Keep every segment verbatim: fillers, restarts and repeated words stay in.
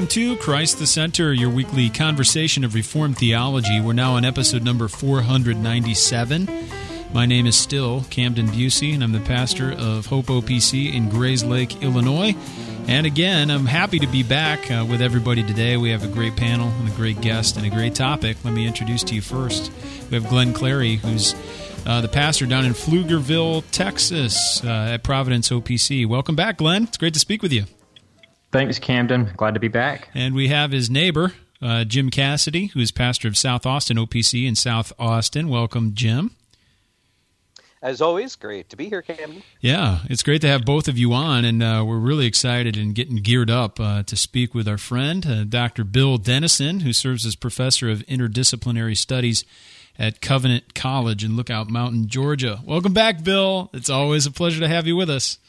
to Christ the Center, your weekly conversation of Reformed theology. We're now on episode number four ninety-seven. My name is still Camden Busey, and I'm the pastor of Hope O P C in Grayslake, Illinois. And again, I'm happy to be back uh, with everybody today. We have a great panel and a great guest and a great topic. Let me introduce to you first. We have Glenn Clary, who's uh, the pastor down in Pflugerville, Texas, uh, at Providence O P C. Welcome back, Glenn. It's great to speak with you. Thanks, Camden. Glad to be back. And we have his neighbor, uh, Jim Cassidy, who is pastor of South Austin O P C in South Austin. Welcome, Jim. As always, great to be here, Camden. Yeah, it's great to have both of you on, and uh, we're really excited and getting geared up uh, to speak with our friend, uh, Doctor Bill Dennison, who serves as professor of interdisciplinary studies at Covenant College in Lookout Mountain, Georgia. Welcome back, Bill. It's always a pleasure to have you with us.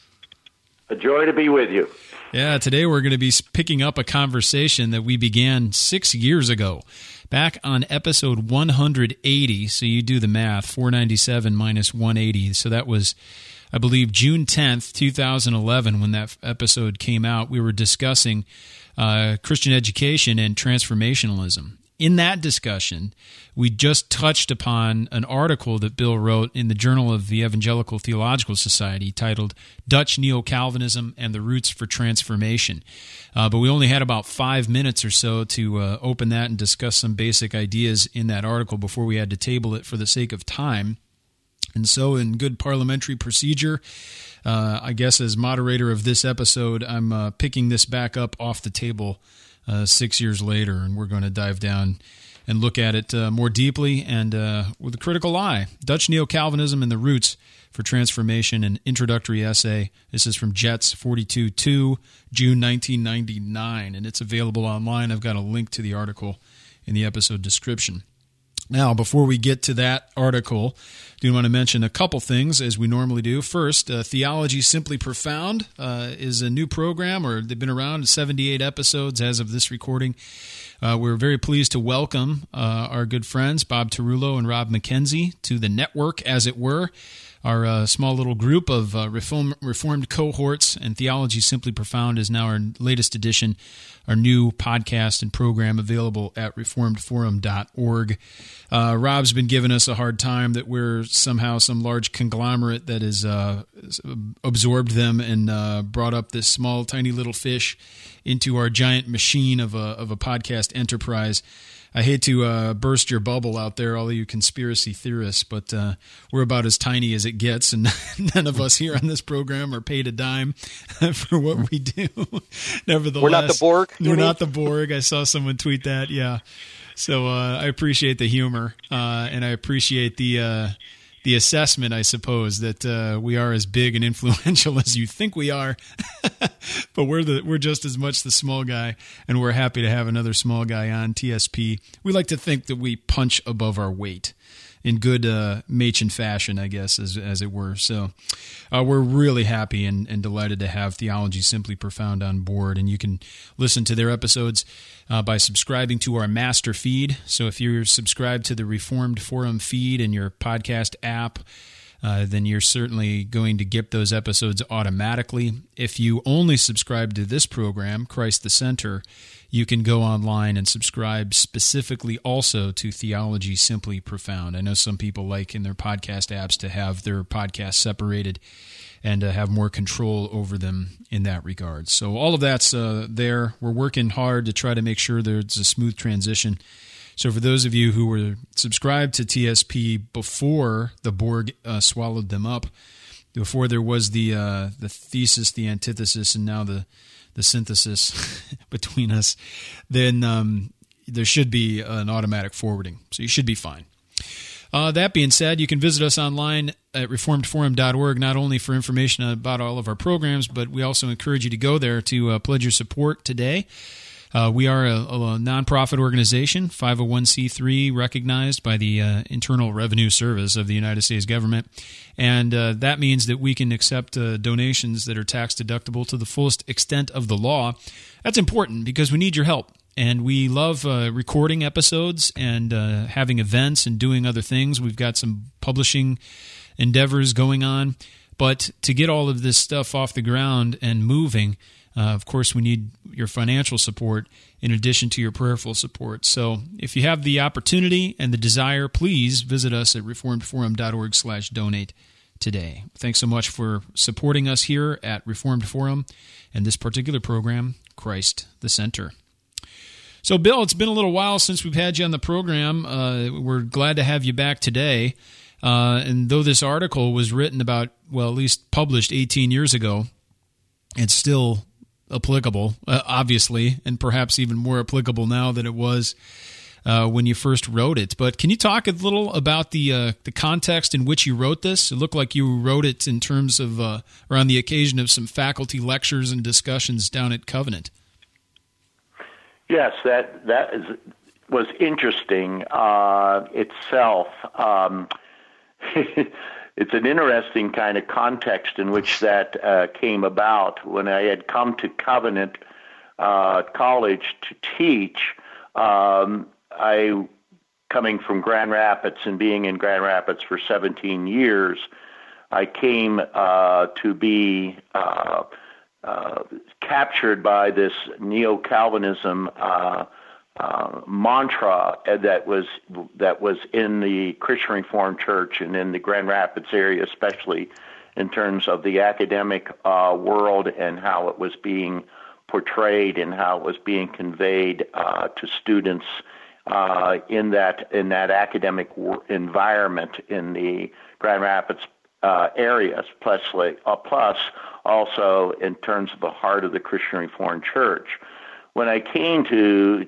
A joy to be with you. Yeah, today we're going to be picking up a conversation that we began six years ago, back on episode one eighty. So you do the math, four ninety-seven minus one eighty. So that was, I believe, June tenth, twenty eleven, when that episode came out. We were discussing uh, Christian education and transformationalism. In that discussion, we just touched upon an article that Bill wrote in the Journal of the Evangelical Theological Society titled Dutch Neo-Calvinism and the Roots for Transformation. Uh, but we only had about five minutes or so to uh, open that and discuss some basic ideas in that article before we had to table it for the sake of time. And so in good parliamentary procedure, uh, I guess as moderator of this episode, I'm uh, picking this back up off the table Uh, six years later, and we're going to dive down and look at it uh, more deeply and uh, with a critical eye. Dutch Neo-Calvinism and the Roots for Transformation, an introductory essay. This is from Jets forty-two two, June nineteen ninety-nine, and it's available online. I've got a link to the article in the episode description. Now, before we get to that article, I do want to mention a couple things, as we normally do. First, uh, Theology Simply Profound uh, is a new program, or they've been around seventy-eight episodes as of this recording. Uh, we're very pleased to welcome uh, our good friends, Bob Tarullo and Rob McKenzie, to the network, as it were. Our uh, small little group of uh, reform, reformed cohorts, and Theology Simply Profound is now our latest edition, our new podcast and program available at reformed forum dot org. Uh, Rob's been giving us a hard time that we're somehow some large conglomerate that has uh, absorbed them and uh, brought up this small, tiny little fish into our giant machine of a, of a podcast enterprise. I hate to uh, burst your bubble out there, all of you conspiracy theorists, but uh, we're about as tiny as it gets, and none of us here on this program are paid a dime for what we do. Nevertheless, we're not the Borg. We're not the Borg. I saw someone tweet that, yeah. So uh, I appreciate the humor, uh, and I appreciate the uh, the assessment, I suppose, that uh, we are as big and influential as you think we are, but we're the we're just as much the small guy, and we're happy to have another small guy on T S P. We like to think that we punch above our weight in good uh, Machen fashion, I guess, as as it were. So uh, we're really happy and, and delighted to have Theology Simply Profound on board, and you can listen to their episodes uh, by subscribing to our master feed. So if you're subscribed to the Reformed Forum feed in your podcast app, uh, then you're certainly going to get those episodes automatically. If you only subscribe to this program, Christ the Center, you can go online and subscribe specifically also to Theology Simply Profound. I know some people like in their podcast apps to have their podcasts separated and uh, have more control over them in that regard. So all of that's uh, there. We're working hard to try to make sure there's a smooth transition. So for those of you who were subscribed to T S P before the Borg uh, swallowed them up, before there was the uh, the thesis, the antithesis, and now the the synthesis between us, then um, there should be an automatic forwarding. So you should be fine. Uh, that being said, you can visit us online at reformed forum dot org, not only for information about all of our programs, but we also encourage you to go there to uh, pledge your support today. Uh, we are a, a nonprofit organization, five oh one c three, recognized by the uh, Internal Revenue Service of the United States government, and uh, that means that we can accept uh, donations that are tax deductible to the fullest extent of the law. That's important because we need your help, and we love uh, recording episodes and uh, having events and doing other things. We've got some publishing endeavors going on, but to get all of this stuff off the ground and moving, Uh, of course, we need your financial support in addition to your prayerful support. So if you have the opportunity and the desire, please visit us at reformedforum.org slash donate today. Thanks so much for supporting us here at Reformed Forum and this particular program, Christ the Center. So, Bill, it's been a little while since we've had you on the program. Uh, we're glad to have you back today. Uh, and though this article was written about, well, at least published eighteen years ago, it's still applicable, uh, obviously, and perhaps even more applicable now than it was uh, when you first wrote it. But can you talk a little about the uh, the context in which you wrote this? It looked like you wrote it in terms of, uh, or on the occasion of some faculty lectures and discussions down at Covenant. Yes, that that is, was interesting uh, itself. Um, It's an interesting kind of context in which that uh, came about. When I had come to Covenant uh, College to teach, um, I, coming from Grand Rapids and being in Grand Rapids for seventeen years, I came uh, to be uh, uh, captured by this neo-Calvinism uh Uh, mantra that was that was in the Christian Reformed Church and in the Grand Rapids area, especially in terms of the academic uh, world and how it was being portrayed and how it was being conveyed uh, to students uh, in that in that academic w- environment in the Grand Rapids uh, area, plus, uh, plus also in terms of the heart of the Christian Reformed Church. When I came to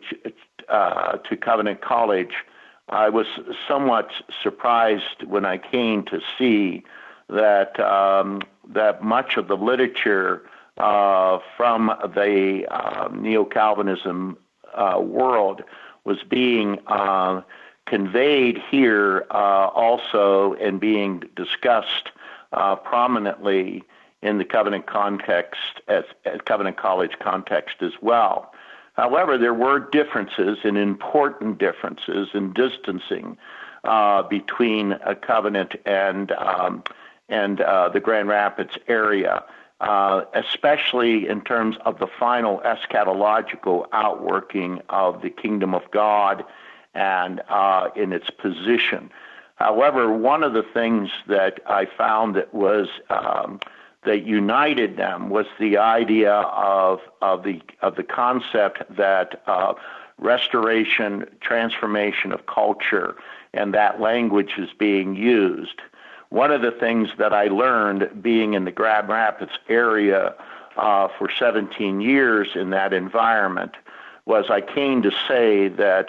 uh, to Covenant College, I was somewhat surprised when I came to see that um, that much of the literature uh, from the uh, neo-Calvinism uh, world was being uh, conveyed here uh, also and being discussed uh, prominently in the Covenant context, as, as Covenant College context as well. However, there were differences and important differences in distancing uh, between a Covenant and um, and uh, the Grand Rapids area, uh, especially in terms of the final eschatological outworking of the kingdom of God and uh, in its position. However, one of the things that I found that was um, that united them was the idea of of the of the concept that uh, restoration, transformation of culture, and that language is being used. One of the things that I learned being in the Grand Rapids area uh, for seventeen years in that environment was I came to say that,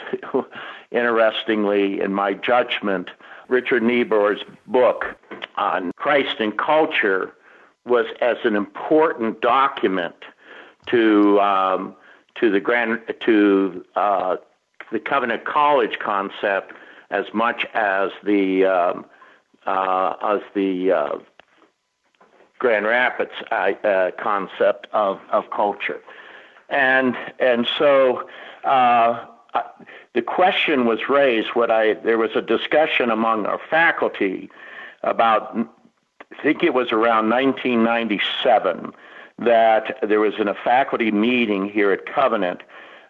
interestingly, in my judgment, Richard Niebuhr's book on Christ and culture was as an important document to um, to the grand to uh, the Covenant College concept as much as the um, uh, as the uh, Grand Rapids uh, uh, concept of, of culture, and and so uh, the question was raised. What I there was a discussion among our faculty about. I think it was around nineteen ninety-seven that there was in a faculty meeting here at Covenant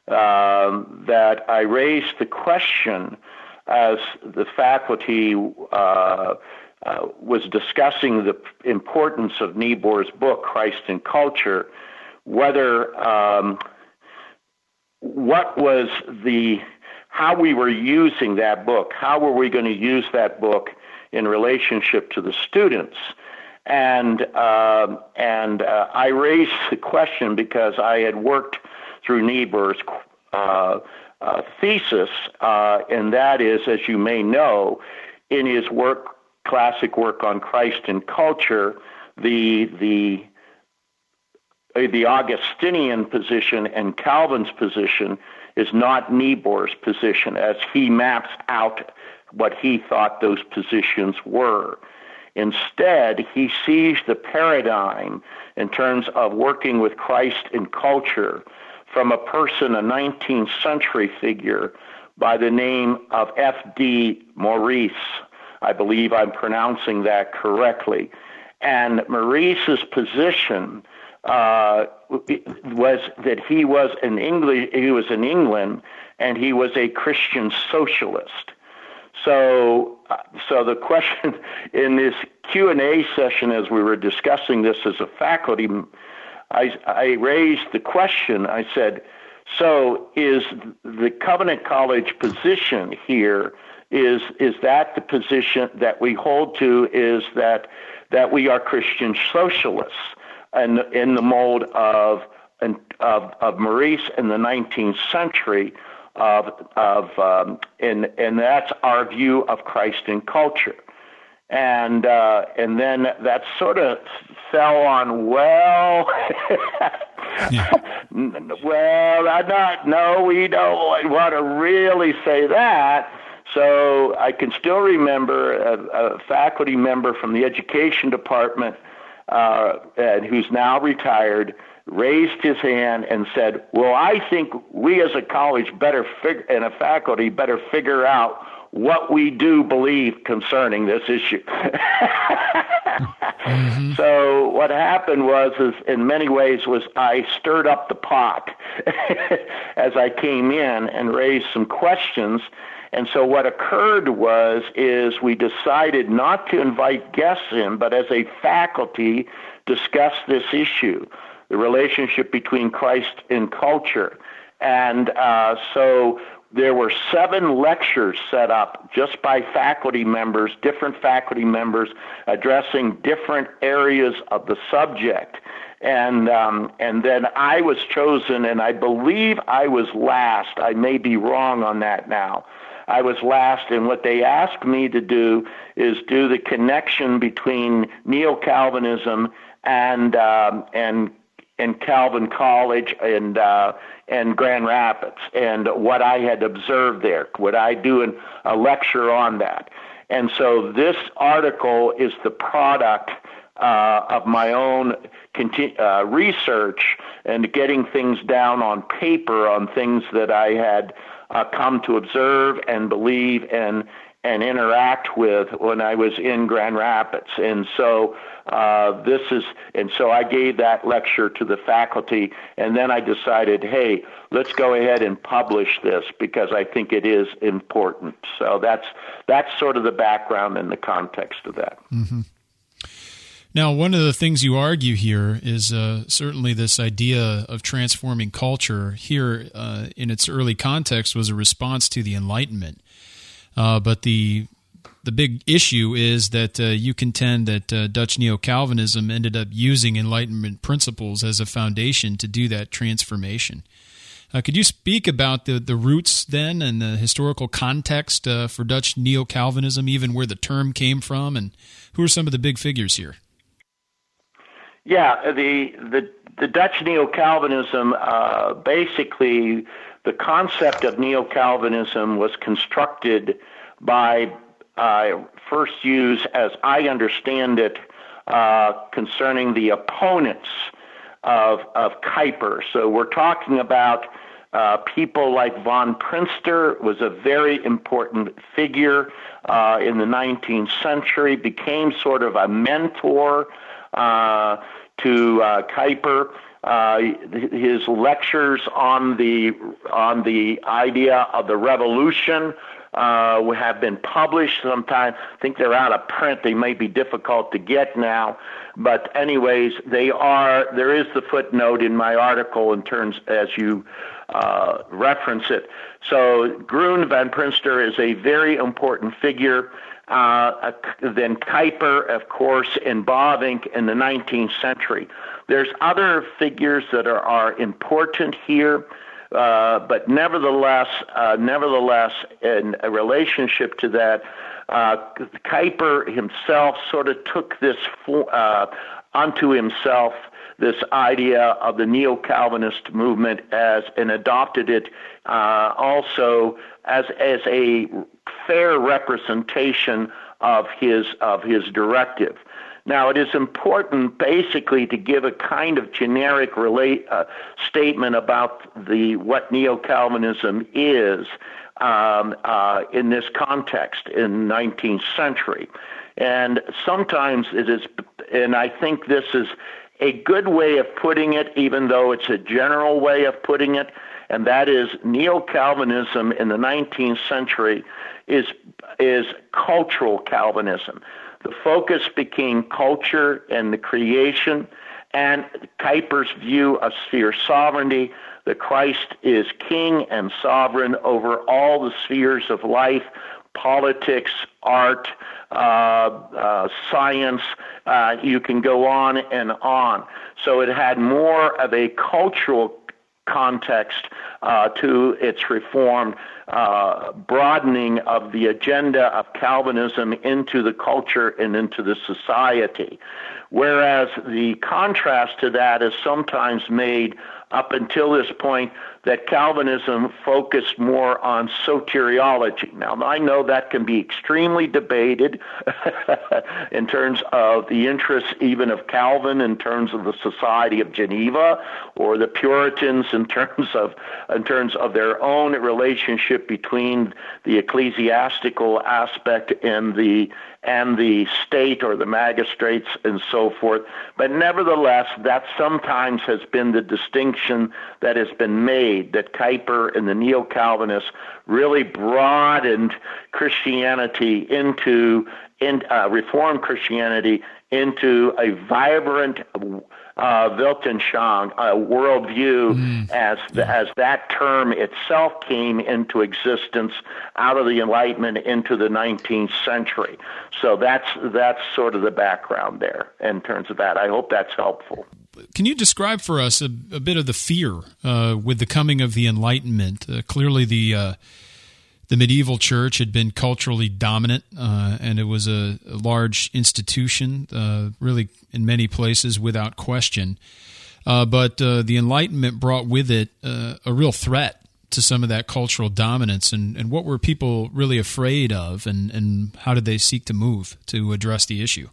um, that I raised the question as the faculty uh, uh, was discussing the importance of Niebuhr's book, Christ and Culture, whether um, what was the, how we were using that book, how were we going to use that book in relationship to the students. And uh, and uh, I raised the question because I had worked through Niebuhr's uh, uh, thesis, uh, and that is, as you may know, in his work, classic work on Christ and culture, the the the Augustinian position and Calvin's position is not Niebuhr's position, as he maps out what he thought those positions were. Instead, he sees the paradigm in terms of working with Christ in culture from a person, a nineteenth century figure by the name of F D Maurice. I believe I'm pronouncing that correctly. And Maurice's position uh, was that he was an English, he was in England, and he was a Christian socialist. So, uh, so the question in this Q and A session, as we were discussing this as a faculty, I, I raised the question. I said, "So, is the Covenant College position here? Is is that the position that we hold to? Is that that we are Christian socialists, and in the mold of of of Maurice in the nineteenth century?" Of of um, and and that's our view of Christ in culture, and uh, and then that sort of fell on well, yeah. well, I'm not. No, we don't want to really say that. So I can still remember a, a faculty member from the education department, uh, and who's now retired, raised his hand and said, "Well, I think we as a college better fig- and a faculty better figure out what we do believe concerning this issue." mm-hmm. So what happened was, is in many ways, was I stirred up the pot as I came in and raised some questions. And so what occurred was, is we decided not to invite guests in, but as a faculty discuss this issue, the relationship between Christ and culture. And uh, so there were seven lectures set up just by faculty members, different faculty members addressing different areas of the subject. And um, and then I was chosen, and I believe I was last. I may be wrong on that now. I was last, and what they asked me to do is do the connection between Neo-Calvinism and um, and and Calvin College and uh, and Grand Rapids, and what I had observed there. Would I do an, a lecture on that? And so this article is the product uh, of my own conti- uh, research and getting things down on paper on things that I had uh, come to observe and believe and and interact with when I was in Grand Rapids. And so uh, this is, and so I gave that lecture to the faculty, and then I decided, hey, let's go ahead and publish this because I think it is important. So that's that's sort of the background and the context of that. Mm-hmm. Now, one of the things you argue here is uh, certainly this idea of transforming culture here uh, in its early context was a response to the Enlightenment. Uh, but the the big issue is that uh, you contend that uh, Dutch Neo-Calvinism ended up using Enlightenment principles as a foundation to do that transformation. Uh, could you speak about the, the roots then and the historical context uh, for Dutch Neo-Calvinism, even where the term came from, and who are some of the big figures here? Yeah, the the, the Dutch Neo-Calvinism, uh, basically, the concept of Neo-Calvinism was constructed by, uh, first used as I understand it, uh, concerning the opponents of of Kuyper. So we're talking about uh, people like von Prinster was a very important figure uh, in the nineteenth century, became sort of a mentor uh, to uh, Kuyper. Uh, his lectures on the on the idea of the revolution uh, have been published sometime. I think they're out of print. They may be difficult to get now, but anyways, they are. There is the footnote in my article in terms as you uh, reference it. So Groen van Prinster is a very important figure. Uh, then Kuyper, of course, and Bavinck in the nineteenth century. There's other figures that are, are important here, uh, but nevertheless, uh, nevertheless, in a relationship to that, uh, Kuyper himself sort of took this uh, unto himself, this idea of the Neo-Calvinist movement as and adopted it uh, also as as a fair representation of his of his directive. Now, it is important basically to give a kind of generic relate, uh, statement about the what Neo-Calvinism is um, uh, in this context in the nineteenth century. And sometimes it is, and I think this is a good way of putting it, even though it's a general way of putting it, and that is Neo-Calvinism in the nineteenth century is is cultural Calvinism. The focus became culture and the creation, and Kuyper's view of sphere sovereignty, that Christ is king and sovereign over all the spheres of life, politics, art, uh, uh, science, uh, you can go on and on. So it had more of a cultural context uh, to its reform, uh, broadening of the agenda of Calvinism into the culture and into the society. Whereas the contrast to that is sometimes made up until this point that Calvinism focused more on soteriology. Now, I know that can be extremely debated in terms of the interests even of Calvin, in terms of the Society of Geneva, or the Puritans in terms of in terms of their own relationship between the ecclesiastical aspect and the and the state or the magistrates and so forth. But nevertheless, that sometimes has been the distinction that has been made, that Kuyper and the Neo-Calvinists really broadened Christianity into, in, uh, Reformed Christianity into a vibrant uh, Weltanschauung, a worldview, mm, as the, as that term itself came into existence out of the Enlightenment into the nineteenth century. So that's that's sort of the background there in terms of that. I hope that's helpful. Can you describe for us a, a bit of the fear uh, with the coming of the Enlightenment? Uh, clearly, the uh, the medieval church had been culturally dominant, uh, and it was a, a large institution, uh, really in many places without question. Uh, but uh, the Enlightenment brought with it uh, a real threat to some of that cultural dominance. And, and what were people really afraid of, and, and how did they seek to move to address the issue?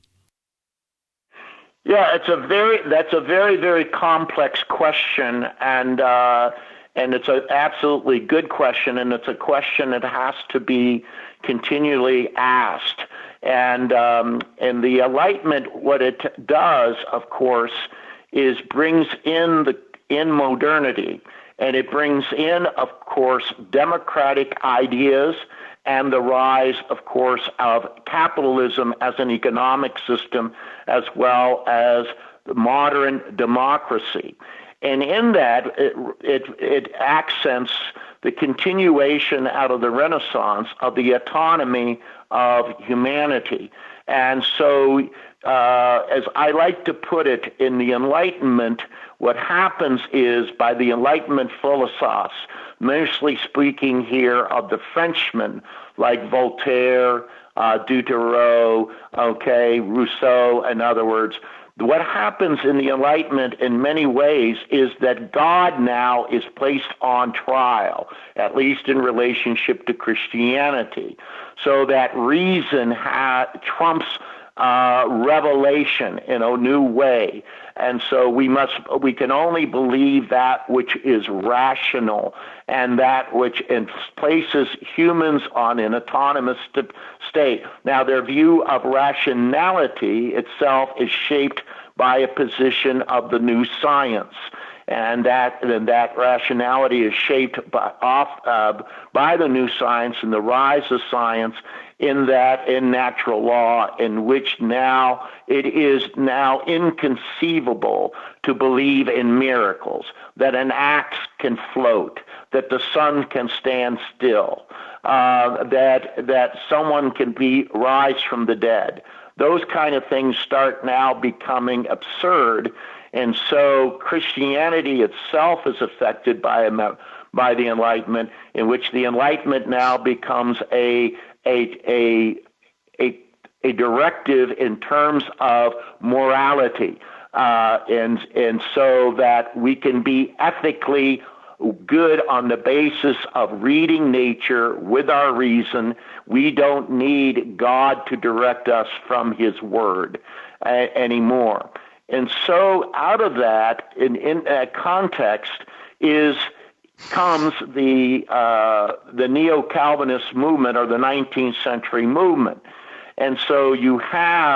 Yeah, it's a very that's a very very complex question, and uh, and it's an absolutely good question, and it's a question that has to be continually asked. And um, and the Enlightenment, what it does, of course, is brings in the in modernity, and it brings in, of course, democratic ideas, and the rise, of course, of capitalism as an economic system, as well as modern democracy. And in that, it, it, it accents the continuation out of the Renaissance of the autonomy of humanity. And so, uh, as I like to put it, in the Enlightenment, what happens is, by the Enlightenment philosophes, mostly speaking here of the Frenchmen like Voltaire, uh, Diderot, okay, Rousseau, in other words, what happens in the Enlightenment in many ways is that God now is placed on trial, at least in relationship to Christianity, so that reason ha- trumps uh, revelation in a new way. And so we must, we can only believe that which is rational, and that which places humans on an autonomous st- state. Now, their view of rationality itself is shaped by a position of the new science, and that and that rationality is shaped by, off uh, by the new science and the rise of science. In that, in natural law, in which now it is now inconceivable to believe in miracles, that an axe can float, that the sun can stand still, uh, that that someone can be rise from the dead. Those kind of things start now becoming absurd, and so Christianity itself is affected by a, by the Enlightenment, in which the Enlightenment now becomes a A, a a a directive in terms of morality, uh, and and so that we can be ethically good on the basis of reading nature with our reason. We don't need God to direct us from His Word uh, anymore. And so, out of that, in in that context, is comes the uh, the Neo-Calvinist movement, or the nineteenth century movement. And so you have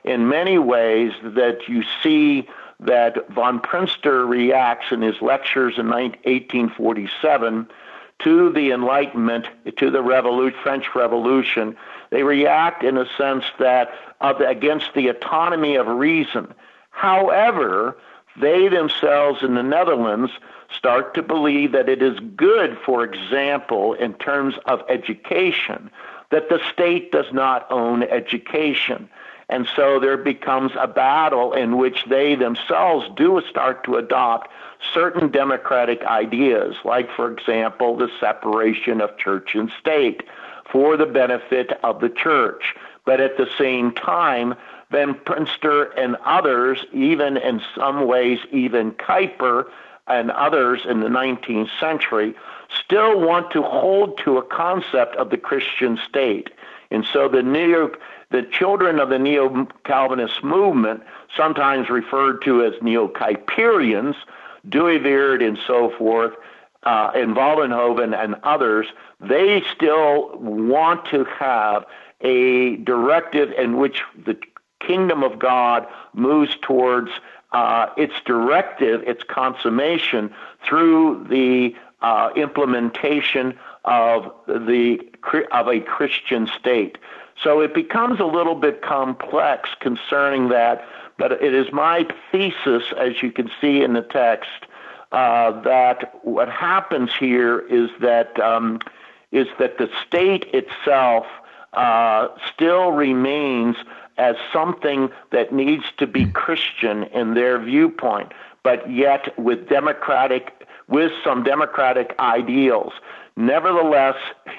in many ways that you see that von Prinster reacts in his lectures in eighteen forty-seven to the Enlightenment, to the Revolu- French Revolution. They react in a sense that of, against the autonomy of reason. However, they themselves in the Netherlands start to believe that it is good, for example, in terms of education, that the state does not own education. And so there becomes a battle in which they themselves do start to adopt certain democratic ideas, like, for example, the separation of church and state for the benefit of the church. But at the same time, Van Prinster and others, even in some ways, even Kuyper and others in the nineteenth century, still want to hold to a concept of the Christian state. And so the neo, the children of the Neo-Calvinist movement, sometimes referred to as Neo-Kuyperians, Dooyeweerd and so forth, uh, and Vollenhoven and others, they still want to have a directive in which the kingdom of God moves towards uh, its directive, its consummation, through the uh, implementation of the of a Christian state. So it becomes a little bit complex concerning that, but it is my thesis, as you can see in the text, uh, that what happens here is that um, is that the state itself uh, still remains as something that needs to be Christian in their viewpoint, but yet with democratic, with some democratic ideals. Nevertheless,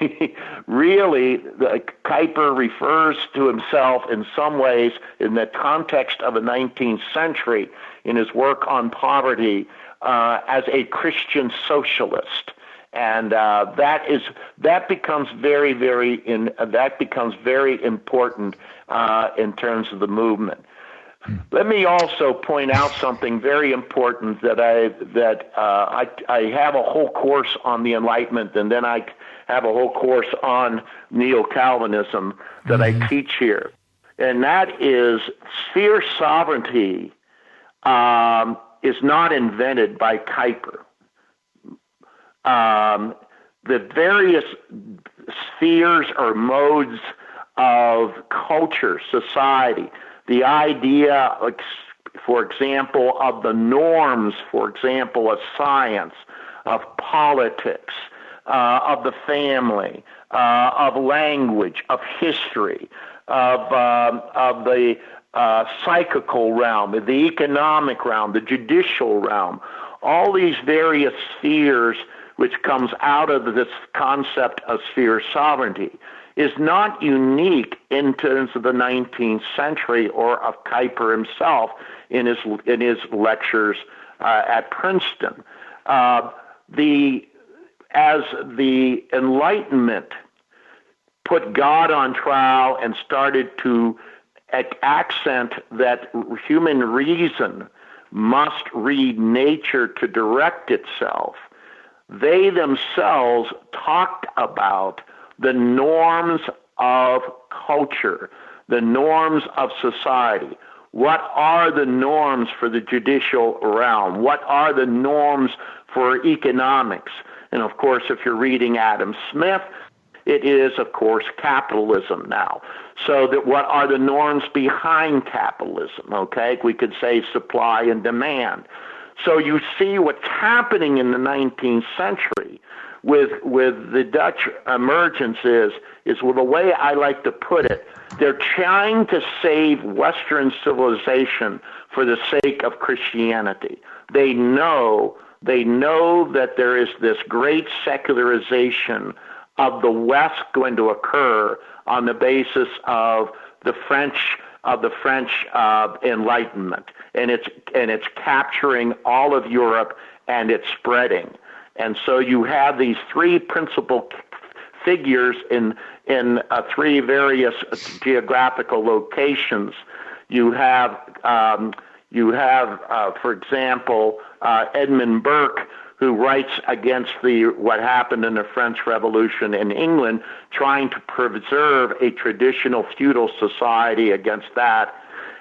really, the, Kuyper refers to himself in some ways in the context of the nineteenth century in his work on poverty uh, as a Christian socialist. And uh, that is that becomes very, very in uh, that becomes very important uh, in terms of the movement. Let me also point out something very important that I that uh, I, I have a whole course on the Enlightenment, and then I have a whole course on Neo-Calvinism that mm-hmm. I teach here, and that is sphere sovereignty um, is not invented by Kuyper. Um, the various spheres or modes of culture, society, the idea, for example, of the norms, for example, of science, of politics, uh, of the family, uh, of language, of history, of, um, of the uh, psychical realm, the economic realm, the judicial realm, all these various spheres which comes out of this concept of sphere sovereignty, is not unique in terms of the nineteenth century or of Kuyper himself in his in his lectures uh, at Princeton. Uh, the as the Enlightenment put God on trial and started to accent that human reason must read nature to direct itself, they themselves talked about the norms of culture, the norms of society. What are the norms for the judicial realm? What are the norms for economics? And of course, if you're reading Adam Smith, it is, of course, capitalism now. So that what are the norms behind capitalism? Okay, we could say supply and demand. So you see what's happening in the nineteenth century with with the Dutch emergence is, is well, the way I like to put it, they're trying to save Western civilization for the sake of Christianity. They know, they know that there is this great secularization of the West going to occur on the basis of the French of the French uh, Enlightenment, and it's and it's capturing all of Europe and it's spreading. And so you have these three principal figures in in uh, three various geographical locations. You have um, you have, uh, for example, uh, Edmund Burke, who writes against the what happened in the French Revolution in England, trying to preserve a traditional feudal society against that.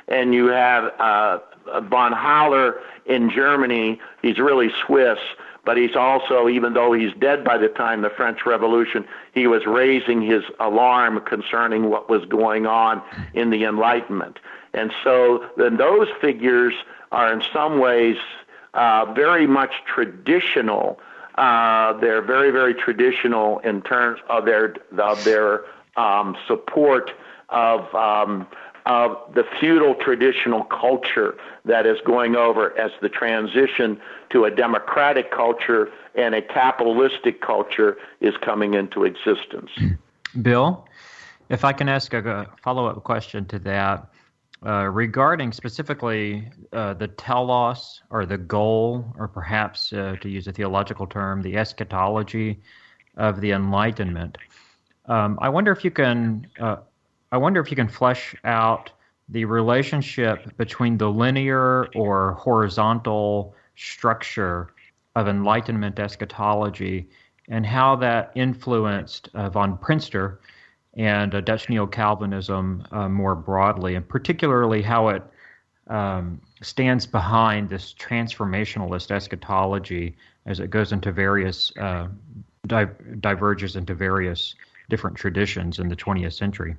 and you have uh, von Haller in Germany. He's really Swiss, but he's also, even though he's dead by the time the French Revolution, he was raising his alarm concerning what was going on in the Enlightenment. And so then those figures are in some ways uh, very much traditional. Uh, they're very, very traditional in terms of their of their um, support of um, of the feudal traditional culture that is going over as the transition to a democratic culture and a capitalistic culture is coming into existence. Bill, if I can ask a follow-up question to that, uh, regarding specifically uh, the telos, or the goal, or perhaps, uh, to use a theological term, the eschatology of the Enlightenment. Um, I wonder if you can... Uh, I wonder if you can flesh out the relationship between the linear or horizontal structure of Enlightenment eschatology and how that influenced uh, von Prinster and uh, Dutch Neo-Calvinism uh, more broadly, and particularly how it um, stands behind this transformationalist eschatology as it goes into various, uh, di- diverges into various different traditions in the twentieth century.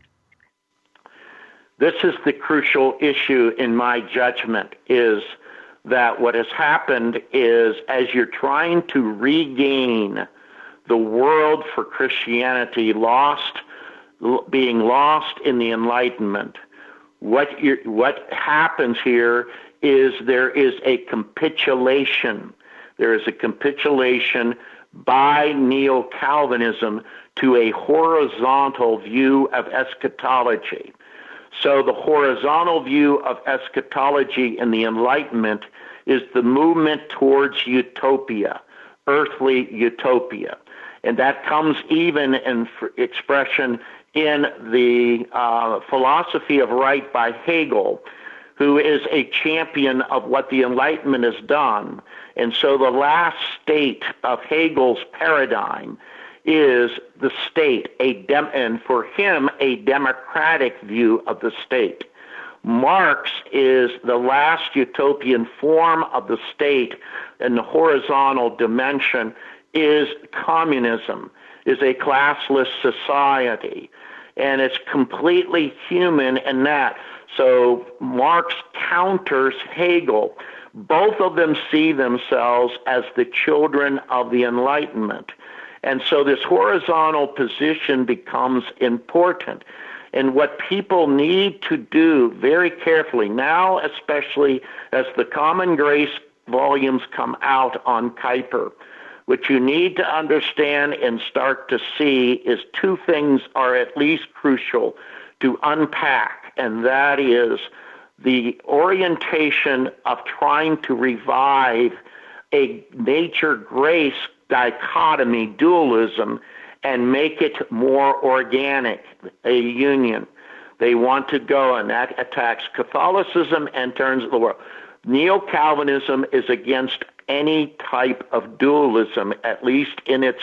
This is the crucial issue in my judgment, is that what has happened is, as you're trying to regain the world for Christianity lost, being lost in the Enlightenment, what you're, what happens here is there is a capitulation. There is a capitulation by Neo-Calvinism to a horizontal view of eschatology. So the horizontal view of eschatology in the Enlightenment is the movement towards utopia, earthly utopia. And that comes even in expression in the uh, philosophy of right by Hegel, who is a champion of what the Enlightenment has done. And so the last state of Hegel's paradigm is the state, a dem- and for him, a democratic view of the state. Marx is the last utopian form of the state, and the horizontal dimension is communism, is a classless society, and it's completely human in that. So Marx counters Hegel. Both of them see themselves as the children of the Enlightenment. And so this horizontal position becomes important. And what people need to do very carefully, now especially as the Common Grace volumes come out on Kuyper, what you need to understand and start to see is two things are at least crucial to unpack, and that is the orientation of trying to revive a nature-grace dichotomy, dualism, and make it more organic, a union. They want to go, and that attacks Catholicism and turns the world. Neo-Calvinism is against any type of dualism, at least in its,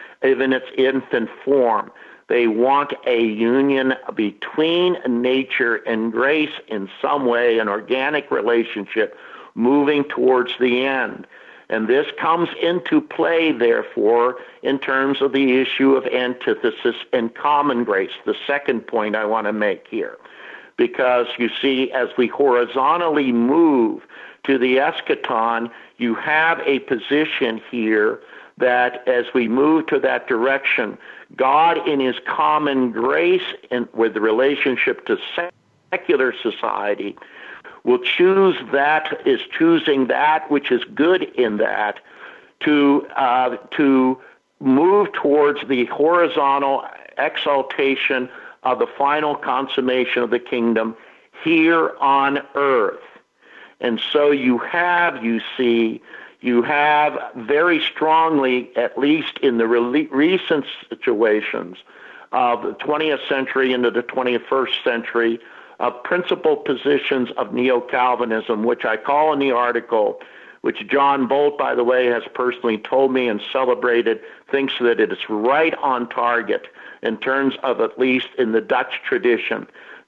in its infant form. They want a union between nature and grace in some way, an organic relationship moving towards the end. And this comes into play, therefore, in terms of the issue of antithesis and common grace, the second point I want to make here. Because you see, as we horizontally move to the eschaton, you have a position here that as we move to that direction, God in his common grace and with the relationship to secular society will choose that, is choosing that which is good in that to uh, to move towards the horizontal exaltation of the final consummation of the kingdom here on earth. And so you have, you see, you have very strongly, at least in the re- recent situations of the twentieth century into the twenty-first century, of principal positions of Neo-Calvinism, which I call in the article, which John Bolt, by the way, has personally told me and celebrated, thinks that it is right on target in terms of, at least in the Dutch tradition,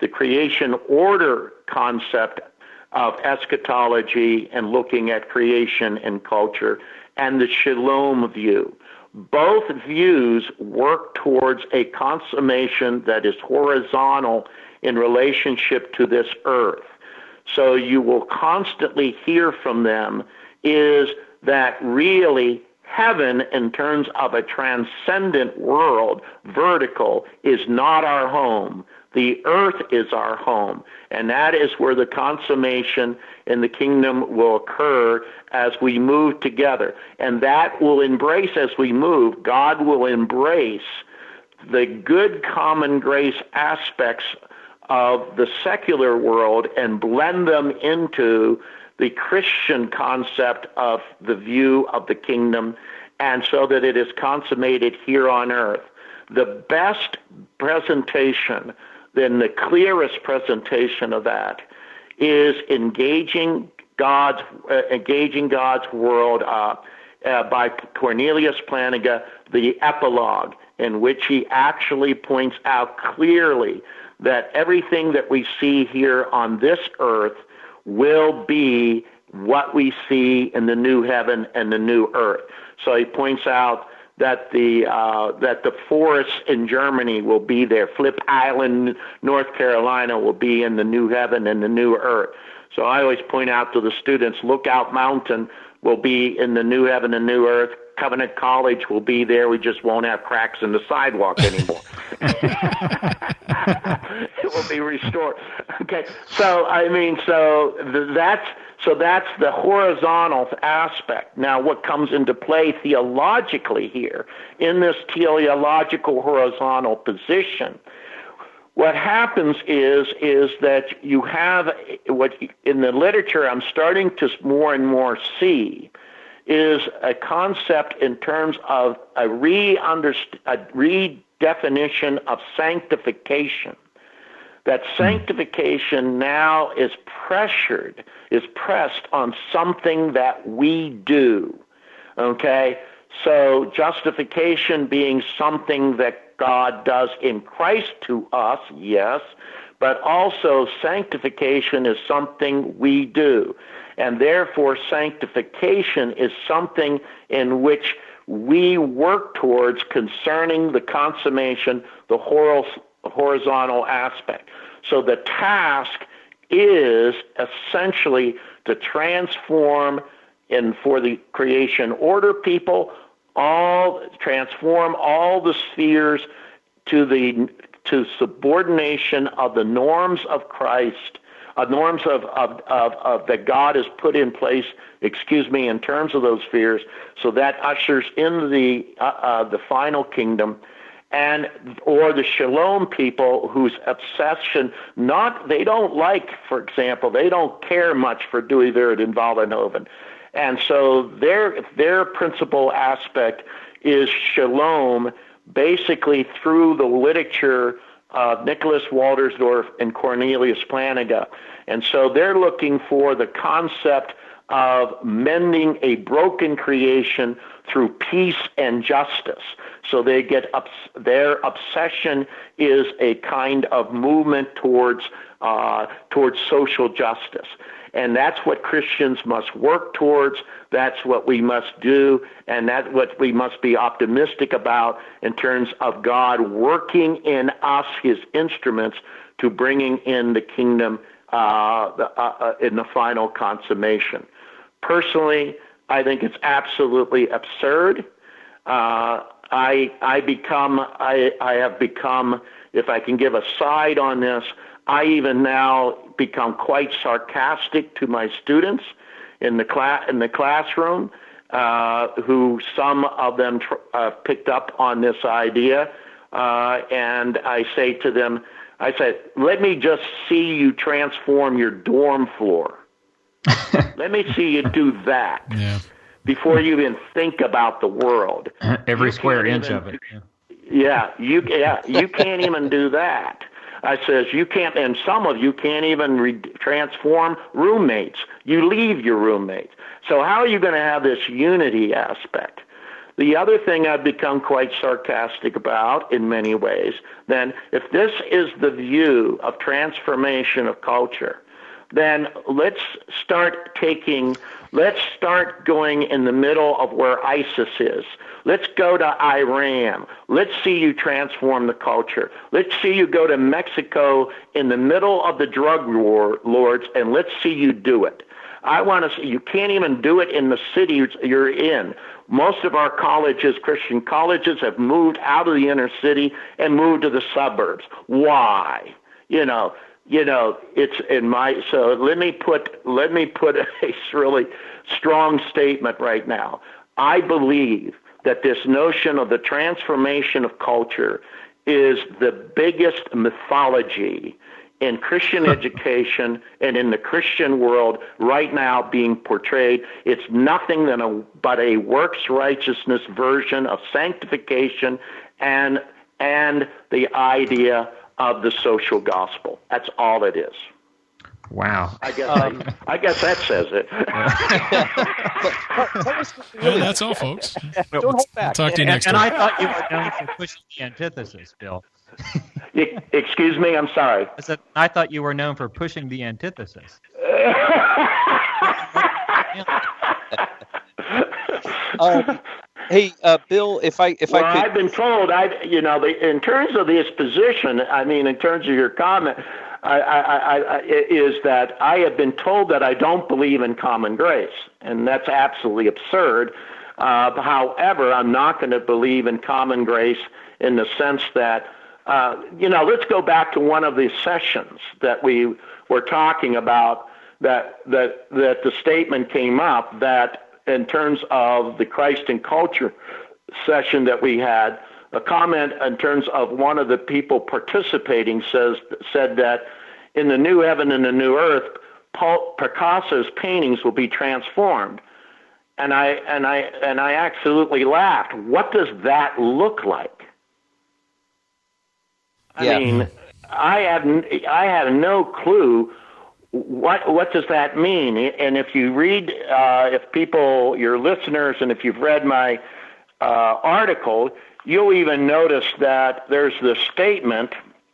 the creation order concept of eschatology and looking at creation and culture, and the shalom view. Both views work towards a consummation that is horizontal in relationship to this earth. So you will constantly hear from them is that really heaven, in terms of a transcendent world, vertical, is not our home. The earth is our home, and that is where the consummation in the kingdom will occur as we move together. And that will embrace, as we move, God will embrace the good common grace aspects of the secular world and blend them into the Christian concept of the view of the kingdom, and so that it is consummated here on earth. The best presentation, then the clearest presentation of that, is engaging God's uh, engaging God's world uh, uh, by Cornelius Plantinga, the epilogue, in which he actually points out clearly that everything that we see here on this earth will be what we see in the new heaven and the new earth. So he points out that the uh, that the forests in Germany will be there. Flip Island, North Carolina, will be in the new heaven and the new earth. So I always point out to the students, Lookout Mountain will be in the new heaven and new earth. Covenant College will be there. We just won't have cracks in the sidewalk anymore. It will be restored. Okay, so I mean, so that's so that's the horizontal aspect. Now, what comes into play theologically here in this teleological horizontal position? What happens is is that you have what in the literature I'm starting to more and more see is a concept in terms of a re-underst- a redefinition of sanctification. That sanctification now is pressured, is pressed on something that we do, okay? So justification being something that God does in Christ to us, yes, but also sanctification is something we do. And therefore, sanctification is something in which we work towards concerning the consummation, the horizontal aspect. So the task is essentially to transform, and for the creation order people, all transform all the spheres to the to subordination of the norms of Christ, uh, norms of, of, of, of that God has put in place, excuse me, in terms of those spheres. So that ushers in the uh, uh, the final kingdom, and or the shalom people whose obsession, not they don't like, for example, they don't care much for Dewey Vered and Vollenhoven. And so their their principal aspect is shalom, basically through the literature of Nicholas Waltersdorf and Cornelius Plantinga. And so they're looking for the concept of mending a broken creation through peace and justice. So they get ups, their obsession is a kind of movement towards uh, towards social justice. And that's what Christians must work towards. That's what we must do. And that's what we must be optimistic about in terms of God working in us, his instruments, to bringing in the kingdom uh, the, uh, in the final consummation. Personally, I think it's absolutely absurd. Uh, I, I become, I, I have become, if I can give a side on this, I even now become quite sarcastic to my students in the class in the classroom, uh, who some of them tr- uh, picked up on this idea, uh, and I say to them, I say, let me just see you transform your dorm floor. Let me see you do that yeah. before you even think about the world. Every You square can't inch even, of it. Yeah. Yeah, you yeah you can't even do that. I says you can't, and some of you can't even re- transform roommates. You leave your roommates. So how are you going to have this unity aspect? The other thing I've become quite sarcastic about in many ways, then if this is the view of transformation of culture, then let's start taking, let's start going in the middle of where ISIS is. Let's go to Iran. Let's see you transform the culture. Let's see you go to Mexico in the middle of the drug war lords, and let's see you do it. I want to see, you can't even do it in the city you're in. Most of our colleges, Christian colleges, have moved out of the inner city and moved to the suburbs. Why? You know, you know, it's in my, so let me put, let me put a really strong statement right now. I believe that this notion of the transformation of culture is the biggest mythology in Christian education and in the Christian world right now being portrayed. It's nothing than a, but a works righteousness version of sanctification and, and the idea of the social gospel. That's all it is. Wow. I guess um, I, I guess that says it. Well, that's all, folks. Don't hold back. I'll talk to you next and, time. And I thought you were known for pushing the antithesis, Bill. Excuse me, I'm sorry. I said I thought you were known for pushing the antithesis. um, hey, uh, Bill, if I if well, I could, I've been told, I you know, the, in terms of this position, I mean, in terms of your comment, I, I, I, I, is that I have been told that I don't believe in common grace, and that's absolutely absurd. Uh, however, I'm not going to believe in common grace in the sense that, uh, you know, let's go back to one of the sessions that we were talking about, that that that the statement came up that in terms of the Christ and culture session that we had, a comment in terms of one of the people participating says said that in the new heaven and the new earth, Paul, Picasso's paintings will be transformed. And I and I and I absolutely laughed. What does that look like? I yeah. mean, I had I had no clue what what does that mean. And if you read, uh, if people, your listeners, and if you've read my uh, article, you'll even notice that there's this statement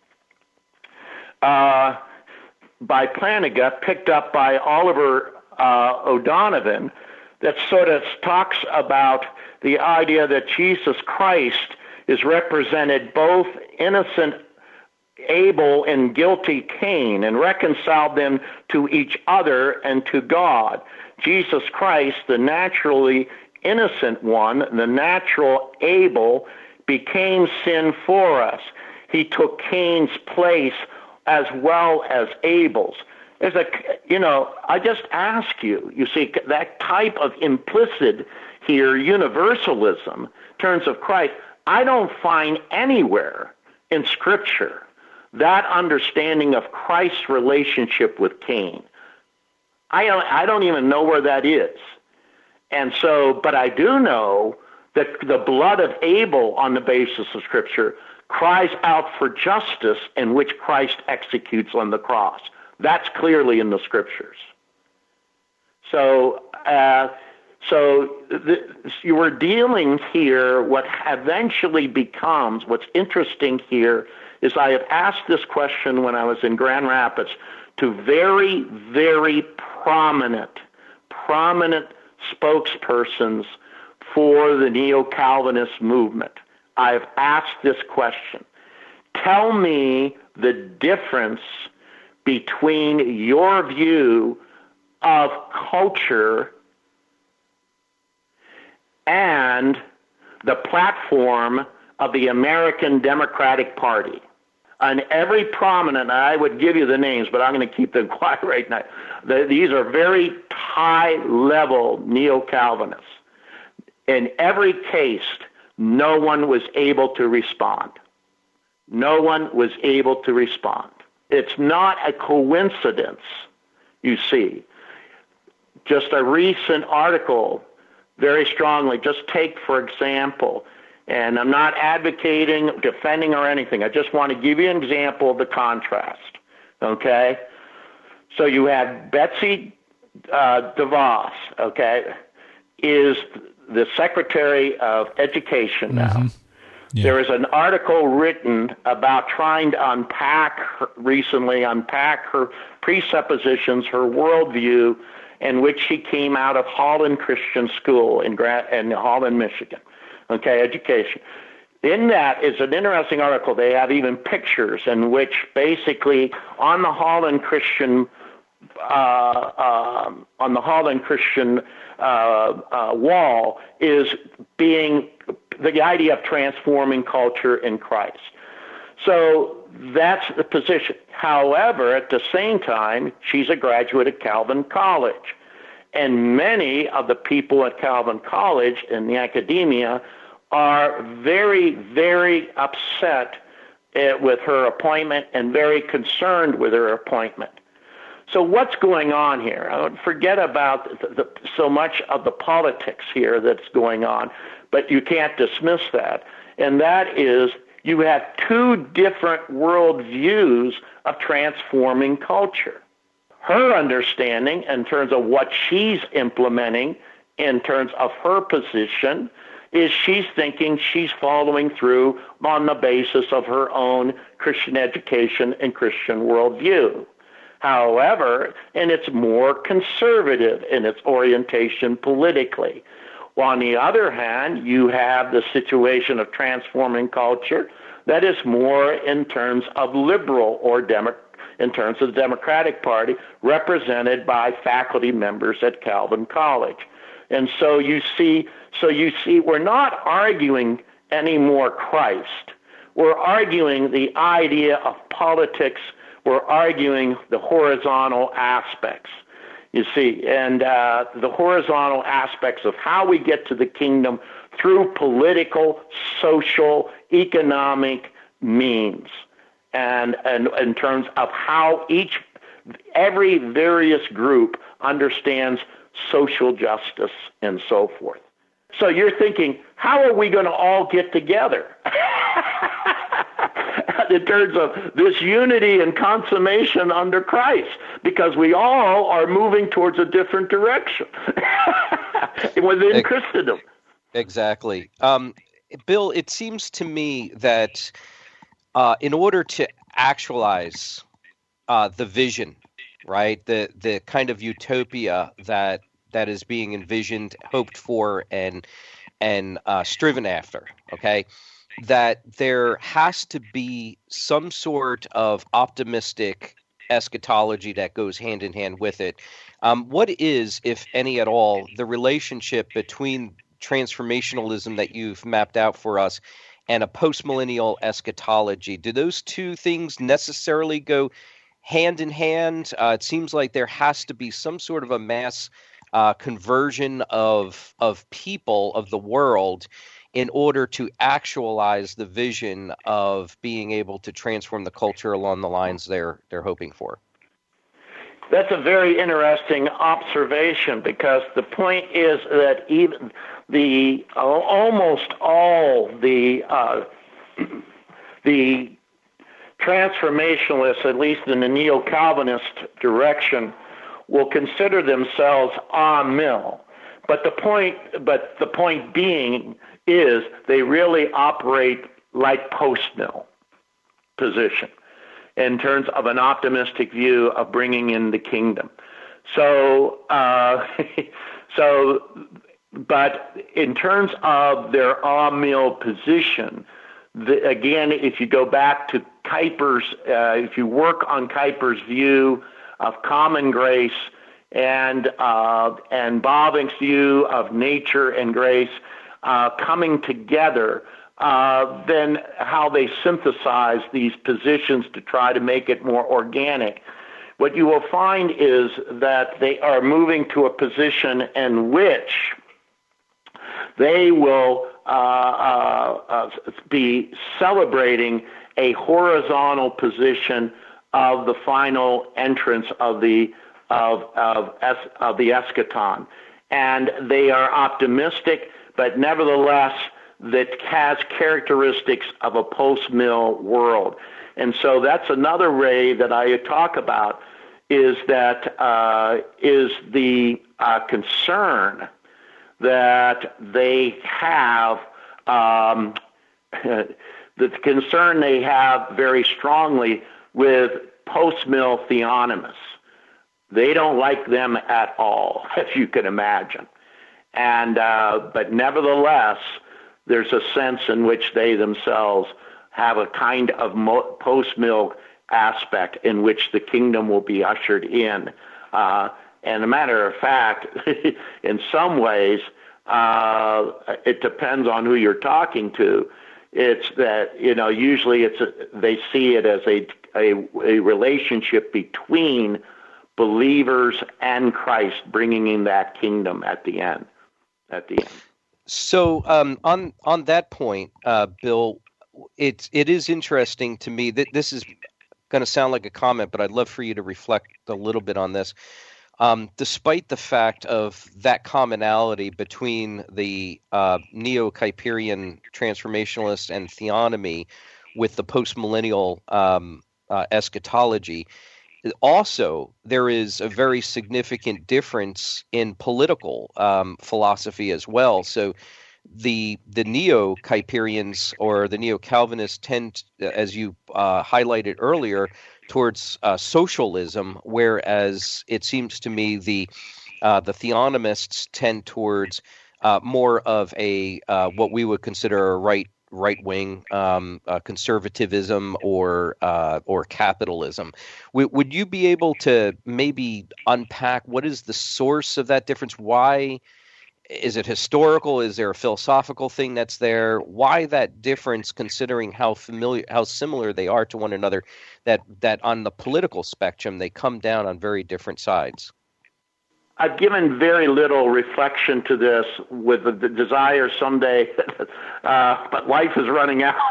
uh, by Plantinga, picked up by Oliver uh, O'Donovan, that sort of talks about the idea that Jesus Christ is represented both innocent Abel and guilty Cain and reconciled them to each other and to God. Jesus Christ, the naturally innocent one, the natural Abel, became sin for us. He took Cain's place as well as Abel's. There's a, you know, I just ask you, you see, that type of implicit here, universalism, in terms of Christ, I don't find anywhere in Scripture that understanding of Christ's relationship with Cain. I don't, I don't even know where that is. And so, but I do know that the blood of Abel on the basis of Scripture cries out for justice, in which Christ executes on the cross. That's clearly in the Scriptures. So, uh, so the, you were dealing here, what eventually becomes, what's interesting here is I have asked this question when I was in Grand Rapids to very, very prominent, prominent spokespersons for the Neo-Calvinist movement. I've asked this question. Tell me the difference between your view of culture and the platform of the American Democratic Party. And every prominent, I would give you the names, but I'm going to keep them quiet right now. The, these are very high-level neo-Calvinists. In every case, no one was able to respond. No one was able to respond. It's not a coincidence, you see. Just a recent article, very strongly, just take, for example, and I'm not advocating, defending, or anything. I just want to give you an example of the contrast, okay? So you have Betsy uh, DeVos, okay, is the Secretary of Education now. Mm-hmm. Yeah. There is an article written about trying to unpack her, recently, unpack her presuppositions, her worldview, in which she came out of Holland Christian School in, in Holland, Michigan. Okay, education. In that is an interesting article. They have even pictures in which basically on the Holland Christian uh, uh, on the Holland Christian uh, uh, wall is being the idea of transforming culture in Christ. So that's the position. However, at the same time, she's a graduate of Calvin College. And many of the people at Calvin College in the academia are very, very upset uh, with her appointment and very concerned with her appointment. So what's going on here? I would forget about the, the, so much of the politics here that's going on, but you can't dismiss that. And that is you have two different worldviews of transforming culture. Her understanding in terms of what she's implementing in terms of her position is she's thinking she's following through on the basis of her own Christian education and Christian worldview. However, and it's more conservative in its orientation politically. While on the other hand, you have the situation of transforming culture that is more in terms of liberal or demo, in terms of the Democratic Party, represented by faculty members at Calvin College. And so you see, so you see, we're not arguing anymore Christ. We're arguing the idea of politics. We're arguing the horizontal aspects, you see, and uh, the horizontal aspects of how we get to the kingdom through political, social, economic means, and, and in terms of how each, every various group understands social justice and so forth. So you're thinking, how are we going to all get together? In terms of this unity and consummation under Christ, because we all are moving towards a different direction within Christendom. Exactly. Um, Bill, it seems to me that uh, in order to actualize uh, the vision, right, the the kind of utopia that that is being envisioned, hoped for, and and uh, striven after, okay, that there has to be some sort of optimistic eschatology that goes hand in hand with it. Um, what is, if any at all, the relationship between transformationalism that you've mapped out for us and a postmillennial eschatology? Do those two things necessarily go hand in hand? Uh, it seems like there has to be some sort of a mass uh, conversion of of people, of the world, in order to actualize the vision of being able to transform the culture along the lines they're they're hoping for. That's a very interesting observation, because the point is that even the uh, almost all the uh, the transformationalists, at least in the neo-Calvinist direction, will consider themselves en mill. But the point, but the point being is they really operate like post-mill position in terms of an optimistic view of bringing in the kingdom. So, uh, so, but in terms of their en-mill position, the, again, if you go back to Kuyper's, uh, if you work on Kuyper's view of common grace and uh, and Bavinck's view of nature and grace uh, coming together, uh, then how they synthesize these positions to try to make it more organic. What you will find is that they are moving to a position in which they will uh, uh, uh, be celebrating a horizontal position of the final entrance of the of of, of the eschaton, and they are optimistic, but nevertheless that has characteristics of a post-mill world. And so that's another way that I talk about, is that uh, is the uh, concern that they have, um, the concern they have very strongly with post-mill theonomists. They don't like them at all, if you can imagine. And uh, but nevertheless, there's a sense in which they themselves have a kind of mo- post-mill aspect in which the kingdom will be ushered in. Uh, and a matter of fact, in some ways, uh, it depends on who you're talking to. It's that, you know, usually it's a, they see it as a, a, a relationship between believers and Christ bringing in that kingdom at the end. At the end. So um, on on that point, uh, Bill, it it is interesting to me that this is going to sound like a comment, but I'd love for you to reflect a little bit on this. Um, despite the fact of that commonality between the uh, Neo-Kuyperian transformationalists and theonomy with the postmillennial um, uh, eschatology, also there is a very significant difference in political um, philosophy as well. So the the Neo-Kuyperians or the Neo-Calvinists tend, as you uh, highlighted earlier, towards uh, socialism, whereas it seems to me the uh, the theonomists tend towards uh, more of a uh, what we would consider a right right wing um, uh, conservatism or uh, or capitalism. W- would you be able to maybe unpack what is the source of that difference? Why? Is it historical? Is there a philosophical thing that's there? Why that difference, considering how familiar, how similar they are to one another, that, that on the political spectrum, they come down on very different sides? I've given very little reflection to this with the, the desire someday, uh, but life is running out.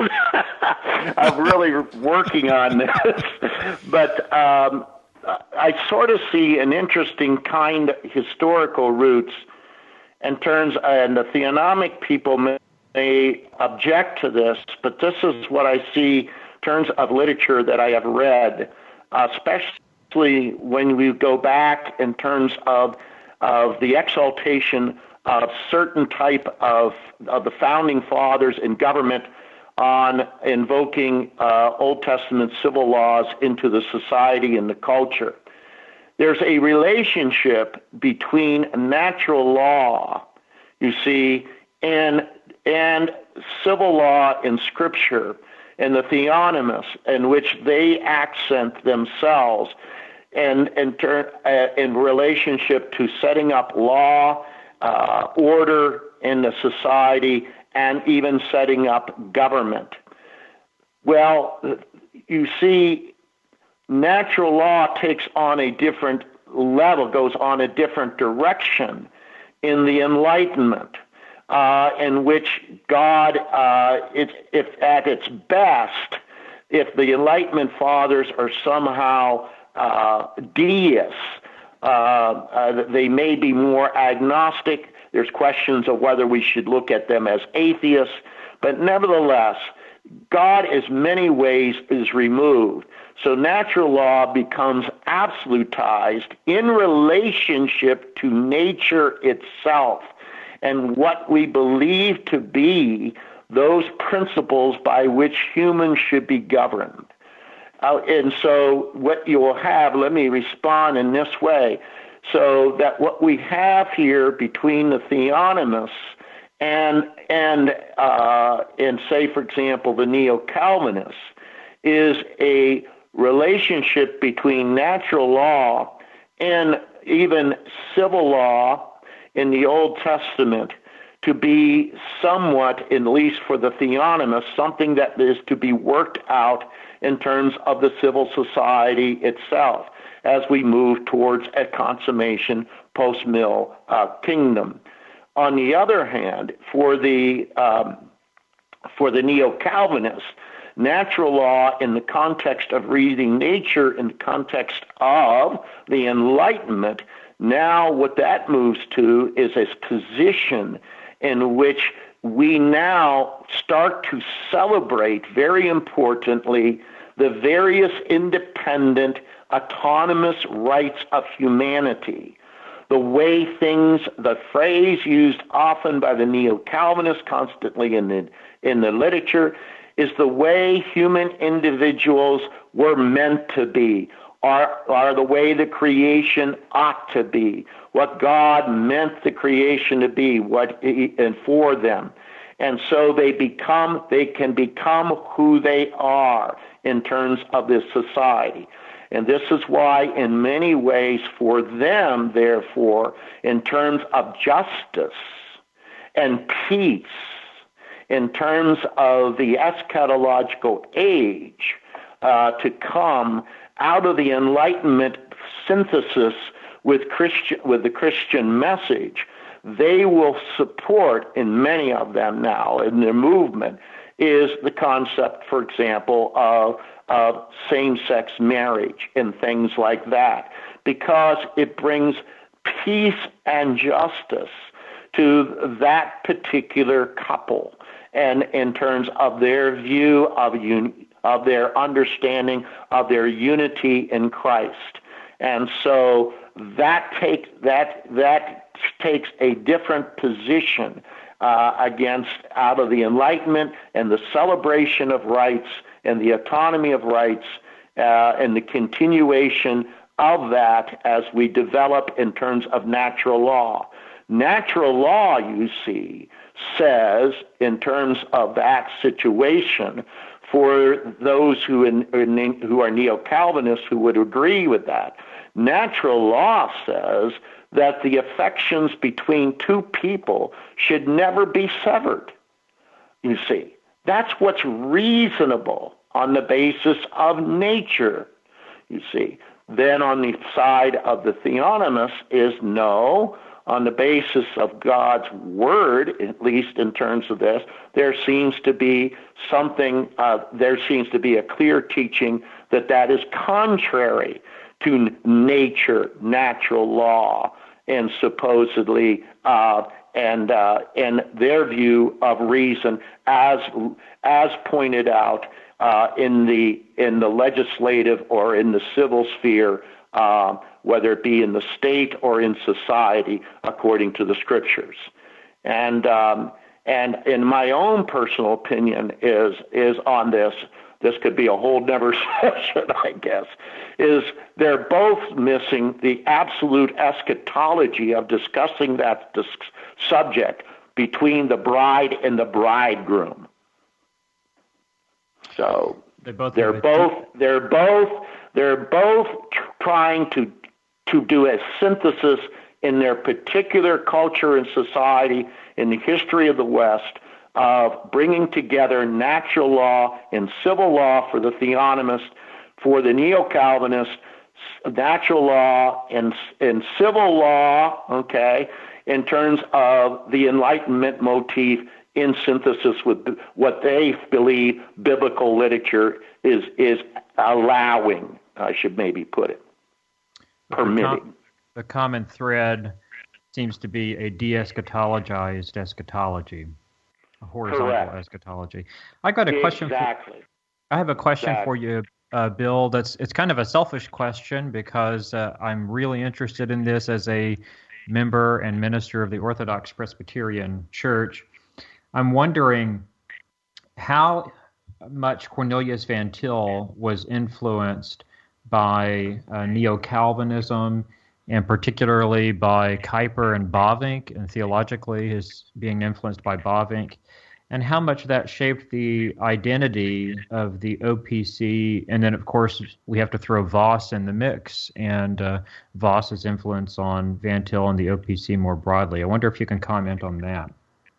I'm really working on this. But um, I sort of see an interesting kind of historical roots in terms, and the theonomic people may, may object to this, but this is what I see in terms of literature that I have read, uh, especially when we go back in terms of of the exaltation of certain type of of the founding fathers in government on invoking uh, Old Testament civil laws into the society and the culture. There's a relationship between natural law, you see, and and civil law in Scripture, and the theonomists, in which they accent themselves, and in turn, uh, in relationship to setting up law, uh, order in the society, and even setting up government. Well, you see, natural law takes on a different level, goes on a different direction in the Enlightenment, uh, in which God, uh, it, if at its best, if the Enlightenment fathers are somehow uh, deists, uh, uh, they may be more agnostic. There's questions of whether we should look at them as atheists, but nevertheless, God in many ways is removed. So natural law becomes absolutized in relationship to nature itself and what we believe to be those principles by which humans should be governed. Uh, and so what you will have, let me respond in this way, so that what we have here between the theonomists and, and, uh, and say, for example, the Neo-Calvinists is a relationship between natural law and even civil law in the Old Testament to be somewhat, at least for the theonomists, something that is to be worked out in terms of the civil society itself as we move towards a consummation post-mill uh, kingdom. On the other hand, for the um, for the Neo-Calvinists, natural law in the context of reading nature, in the context of the Enlightenment, now what that moves to is a position in which we now start to celebrate, very importantly, the various independent, autonomous rights of humanity. the way things, the phrase used often by the neo-Calvinists constantly in the, in the literature, is the way human individuals were meant to be, are, are the way the creation ought to be, what God meant the creation to be, what he, and for them. And so they become, they can become who they are in terms of this society. And this is why, in many ways, for them, therefore, in terms of justice and peace, in terms of the eschatological age uh, to come out of the Enlightenment synthesis with Christian, with the Christian message, they will support, in many of them now, in their movement, is the concept, for example, of, of same-sex marriage and things like that, because it brings peace and justice to that particular couple, and in terms of their view of un- of their understanding of their unity in Christ. And so that takes that that takes a different position uh, against out of the Enlightenment and the celebration of rights and the autonomy of rights uh, and the continuation of that as we develop in terms of natural law. Natural law, you see, says in terms of that situation, for those who in, in, who are neo-Calvinists who would agree with that, natural law says that the affections between two people should never be severed. You see, that's what's reasonable on the basis of nature, you see. Then on the side of the theonomists is no, on the basis of God's word, at least in terms of this, there seems to be something, uh, there seems to be a clear teaching that that is contrary to nature, natural law, and supposedly, uh, and uh, and their view of reason, as as pointed out uh, in the in the legislative or in the civil sphere, uh, whether it be in the state or in society, according to the scriptures. And um, and in my own personal opinion is is on this. This could be a whole nother session, I guess, is they're both missing the absolute eschatology of discussing that dis- subject between the bride and the bridegroom. So they both they're both they're both they're both trying to to do a synthesis in their particular culture and society in the history of the West, of bringing together natural law and civil law for the theonomists, for the neo-Calvinists, natural law and, and civil law, okay, in terms of the Enlightenment motif in synthesis with what they believe biblical literature is is allowing, I should maybe put it, permitting. The, com- the common thread seems to be a de-eschatologized eschatology. A horizontal Correct. eschatology. I got a question. Exactly. For, I have a question exactly. for you, uh, Bill. That's it's kind of a selfish question because uh, I'm really interested in this as a member and minister of the Orthodox Presbyterian Church. I'm wondering how much Cornelius Van Til was influenced by uh, neo-Calvinism, and particularly by Kuyper and Bavinck, and theologically his being influenced by Bavinck, and how much that shaped the identity of the O P C. And then, of course, we have to throw Voss in the mix, and uh, Voss's influence on Van Til and the O P C more broadly. I wonder if you can comment on that.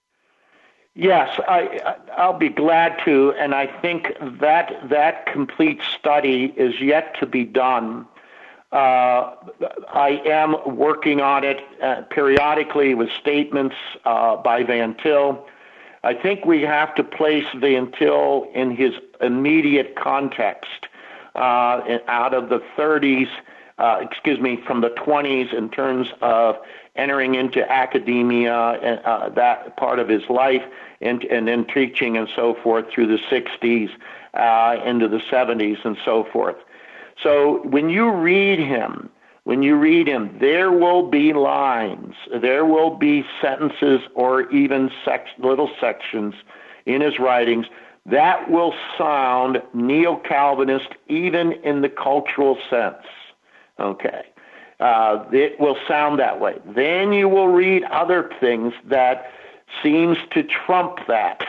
Yes, I, I'll be glad to, and I think that that complete study is yet to be done. Uh, I am working on it uh, periodically with statements uh, by Van Til. I think we have to place Van Til in his immediate context uh, out of the thirties, uh, excuse me, from the twenties in terms of entering into academia and uh, that part of his life, and, and then teaching and so forth through the sixties uh, into the seventies and so forth. So when you read him, when you read him, there will be lines, there will be sentences or even sec- little sections in his writings that will sound neo-Calvinist even in the cultural sense. Okay. Uh, it will sound that way. Then you will read other things that seems to trump that.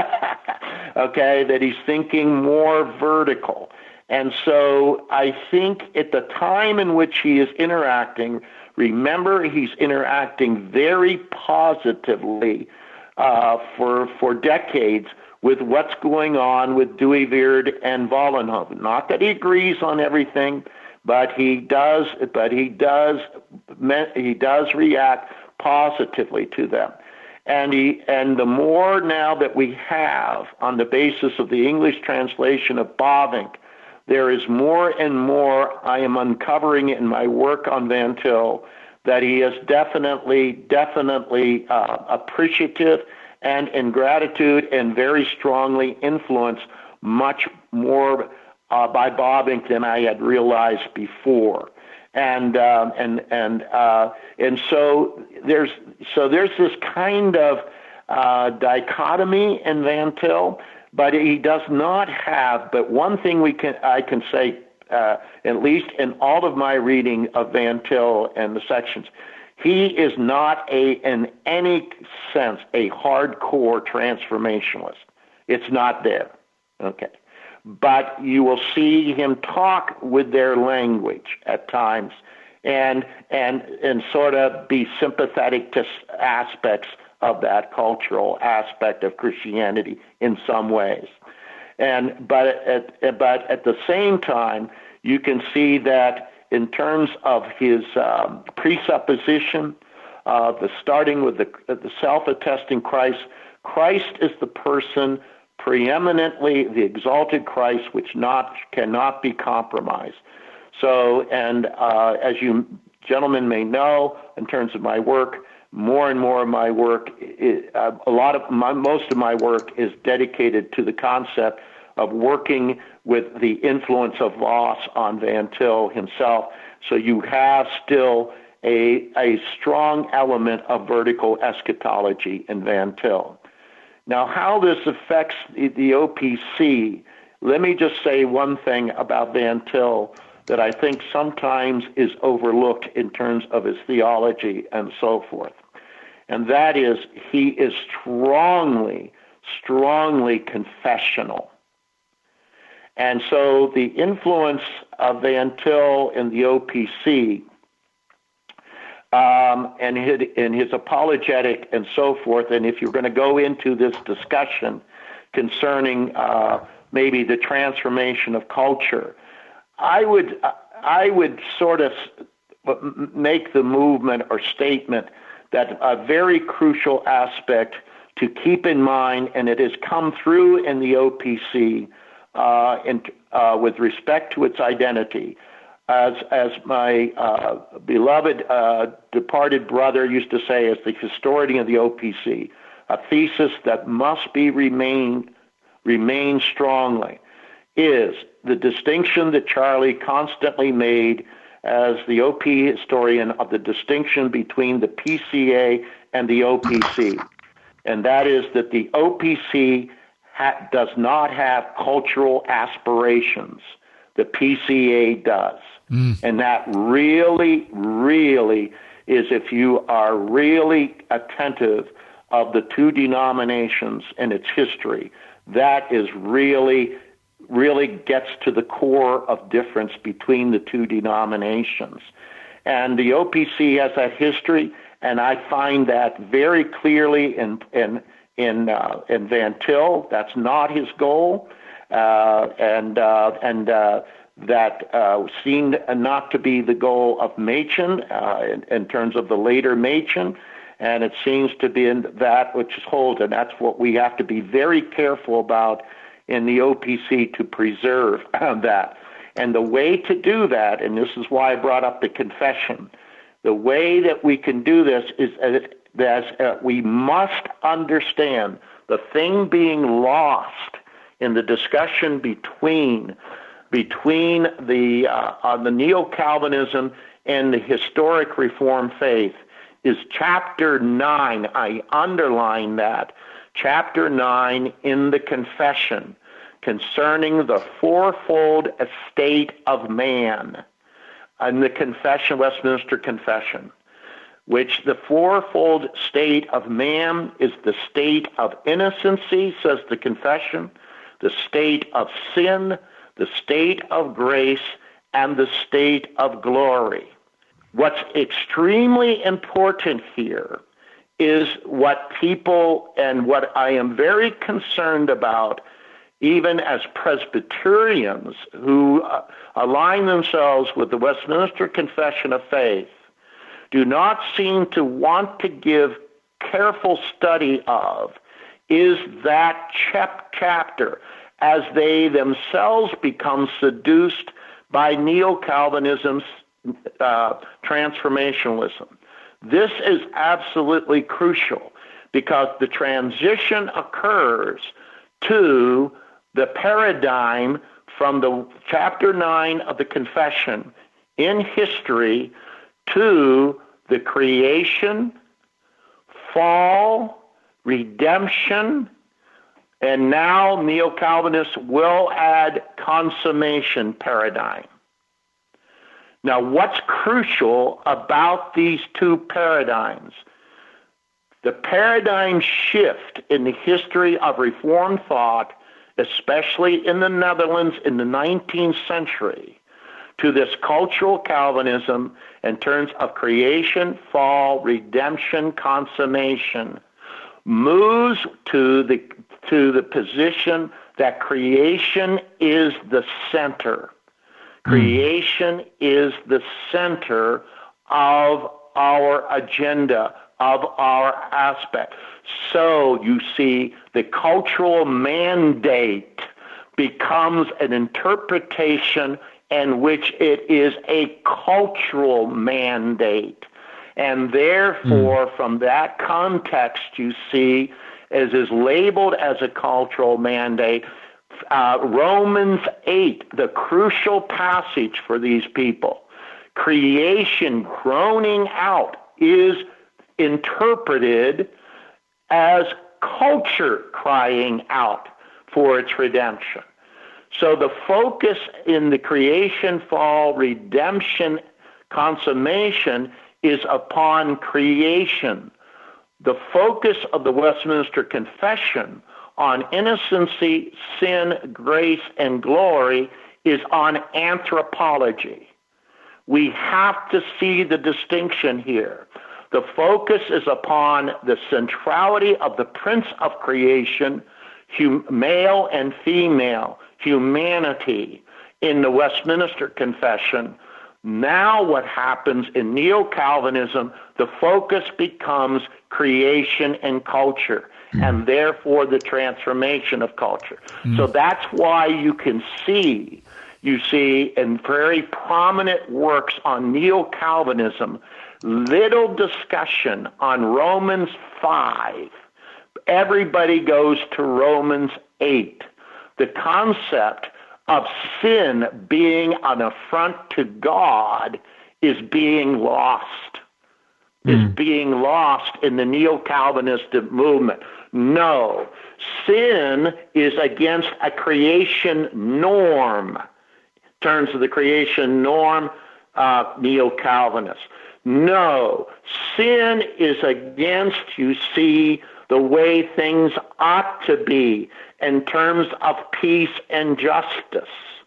Okay, that he's thinking more vertical. And so I think at the time in which he is interacting, remember he's interacting very positively uh, for for decades with what's going on with Dooyeweerd and Vollenhoven. Not that he agrees on everything, but he does. But he does. He does react positively to them. And he, and the more now that we have on the basis of the English translation of Bavinck, there is more and more I am uncovering in my work on Van Til that he is definitely, definitely uh, appreciative and in gratitude and very strongly influenced much more uh, by Bavinck than I had realized before. And uh, and and uh, and so there's so there's this kind of uh, dichotomy in Van Til, but he does not have. But one thing we can I can say, uh, at least in all of my reading of Van Til and the sections, he is not a in any sense a hardcore transformationalist. It's not there. Okay. But you will see him talk with their language at times and and and sort of be sympathetic to aspects of that cultural aspect of Christianity in some ways. And but at, but at the same time, you can see that in terms of his um, presupposition, uh, the starting with the, the self-attesting Christ, Christ is the person preeminently the exalted Christ, which not cannot be compromised. So, and uh, as you gentlemen may know, in terms of my work, more and more of my work, is, uh, a lot of my, most of my work is dedicated to the concept of working with the influence of Voss on Van Til himself. So you have still a a strong element of vertical eschatology in Van Til. Now, how this affects the O P C, let me just say one thing about Van Til that I think sometimes is overlooked in terms of his theology and so forth. And that is he is strongly, strongly confessional. And so the influence of Van Til in the O P C Um, and his, in his apologetic and so forth, and if you're going to go into this discussion concerning uh, maybe the transformation of culture, I would I would sort of make the movement or statement that a very crucial aspect to keep in mind, and it has come through in the O P C uh, in, uh, with respect to its identity. As as my uh, beloved uh, departed brother used to say, as the historian of the O P C, a thesis that must be remain remain strongly is the distinction that Charlie constantly made as the O P historian of the distinction between the P C A and the O P C, and that is that the O P C ha- does not have cultural aspirations. The P C A does. Mm. And that really, really is, if you are really attentive of the two denominations and its history, that is really, really gets to the core of difference between the two denominations. And the O P C has that history, and I find that very clearly in in in, uh, in Van Til. That's not his goal. Uh, and uh, and uh, that uh, seemed not to be the goal of Machen uh, in, in terms of the later Machen, and it seems to be in that which is holds, and that's what we have to be very careful about in the O P C to preserve that. And the way to do that, and this is why I brought up the confession, the way that we can do this is that uh, we must understand the thing being lost in the discussion between between the uh, uh, the neo-Calvinism and the historic Reformed faith is chapter nine. I underline that. Chapter nine in the Confession concerning the fourfold estate of man. In the Confession, Westminster Confession, which the fourfold state of man is the state of innocency, says the Confession, the state of sin, the state of grace, and the state of glory. What's extremely important here is what people, and what I am very concerned about, even as Presbyterians who uh, align themselves with the Westminster Confession of Faith, do not seem to want to give careful study of, is that chap- chapter as they themselves become seduced by Neo-Calvinism's uh, transformationalism. This is absolutely crucial because the transition occurs to the paradigm from the chapter nine of the Confession in history to the creation, fall, redemption, and now Neo-Calvinists will add consummation paradigm. Now, what's crucial about these two paradigms? The paradigm shift in the history of Reformed thought, especially in the Netherlands in the nineteenth century, to this cultural Calvinism in terms of creation, fall, redemption, consummation, moves to the to the position that creation is the center. Creation is the center of our agenda, of our aspect. So you see, the cultural mandate becomes an interpretation in which it is a cultural mandate. And therefore, mm. from that context, you see, as is labeled as a cultural mandate, uh, Romans eight, the crucial passage for these people, creation groaning out, is interpreted as culture crying out for its redemption. So the focus in the creation, fall, redemption, consummation is upon creation. The focus of the Westminster Confession on innocency, sin, grace, and glory is on anthropology. We have to see the distinction here. The focus is upon the centrality of the Prince of Creation, hum- male and female, humanity in the Westminster Confession. Now what happens in Neo-Calvinism, the focus becomes creation and culture, mm. and therefore the transformation of culture. Mm. So that's why you can see, you see in very prominent works on Neo-Calvinism, little discussion on Romans five. Everybody goes to Romans eight. The concept of sin being an affront to God is being lost, mm. is being lost in the Neo-Calvinist movement. No, sin is against a creation norm. In terms of the creation norm, uh, Neo-Calvinists. No, sin is against, you see, the way things ought to be in terms of peace and justice.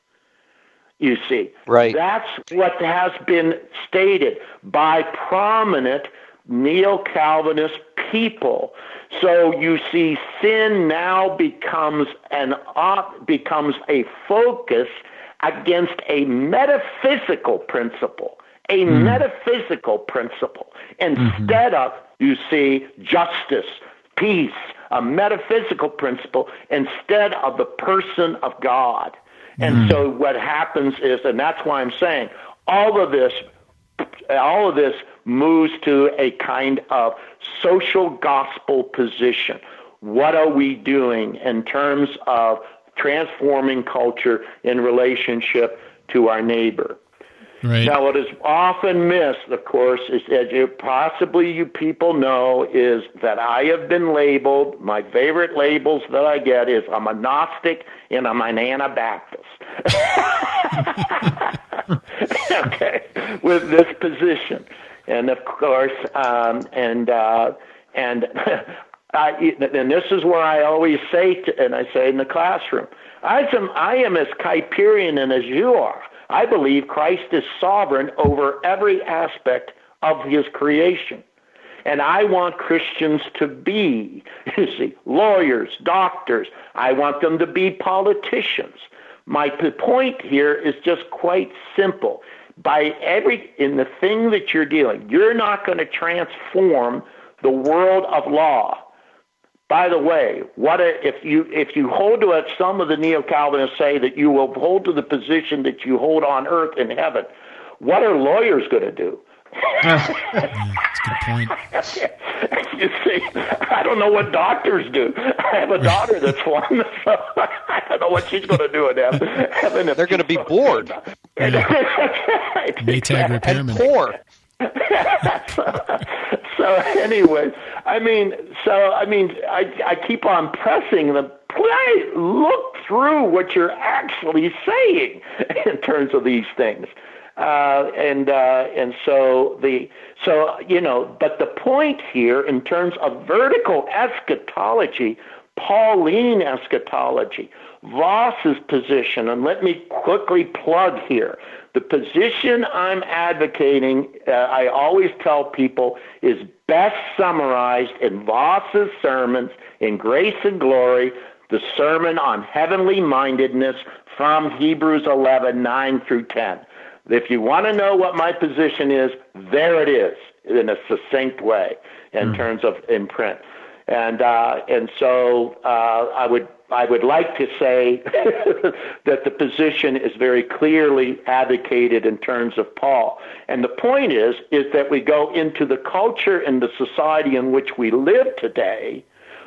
You see, right. That's what has been stated by prominent Neo-Calvinist people. So you see, sin now becomes an uh, becomes a focus against a metaphysical principle, a mm. metaphysical principle, instead mm-hmm. of, you see, justice, peace, a metaphysical principle, instead of the person of God. And mm. so what happens is, and that's why I'm saying, all of this, all of this moves to a kind of social gospel position. What are we doing in terms of transforming culture in relationship to our neighbor? Right. Now, what is often missed, of course, is that you possibly you people know is that I have been labeled, my favorite labels that I get is I'm a Gnostic and I'm an Anabaptist. Okay, with this position. And of course, um, and uh, and I, and this is where I always say, to, and I say in the classroom, I am I am as Kuyperian as you are. I believe Christ is sovereign over every aspect of His creation, and I want Christians to be, you see, lawyers, doctors. I want them to be politicians. My point here is just quite simple. By every in the thing that you're dealing, you're not going to transform the world of law. By the way, what a, if you if you hold to it? Some of the neo-Calvinists say that you will hold to the position that you hold on earth in heaven. What are lawyers going to do? Yeah, that's a good point. You see, I don't know what doctors do. I have a daughter that's one, so I don't know what she's going to do in heaven. They're going to be bored. Yeah. Right. Maytag repairman. Poor. so, so anyway, I mean, so I mean, I, I keep on pressing the play. Look through what you're actually saying in terms of these things. Uh, and uh, and so the so you know, but the point here in terms of vertical eschatology, Pauline eschatology, Voss's position, and let me quickly plug here the position I'm advocating. Uh, I always tell people is best summarized in Voss's sermons in Grace and Glory, the sermon on heavenly mindedness from Hebrews eleven nine through ten. If you want to know what my position is, there it is in a succinct way in mm. terms of in print. And uh, and so uh, I would I would like to say that the position is very clearly advocated in terms of Paul. And the point is is that we go into the culture and the society in which we live today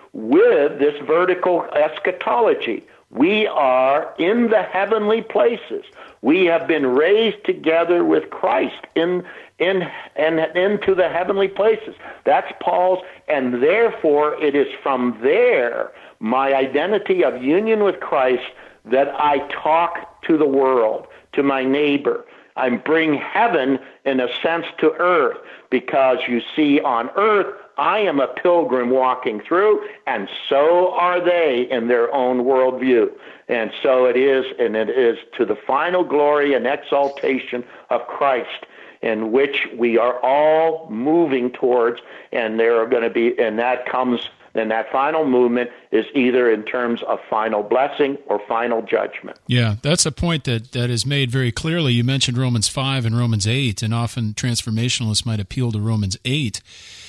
with this vertical eschatology. We are in the heavenly places. We have been raised together with Christ in in and into the heavenly places. That's Paul's, and therefore it is from there, my identity of union with Christ, that I talk to the world, to my neighbor. I bring heaven in a sense to earth, because you see, on earth I am a pilgrim walking through, and so are they in their own worldview. And so it is, and it is to the final glory and exaltation of Christ, in which we are all moving towards, and there are going to be, and that comes, and that final movement is either in terms of final blessing or final judgment. Yeah, that's a point that, that is made very clearly. You mentioned Romans five and Romans eight, and often transformationalists might appeal to Romans eight.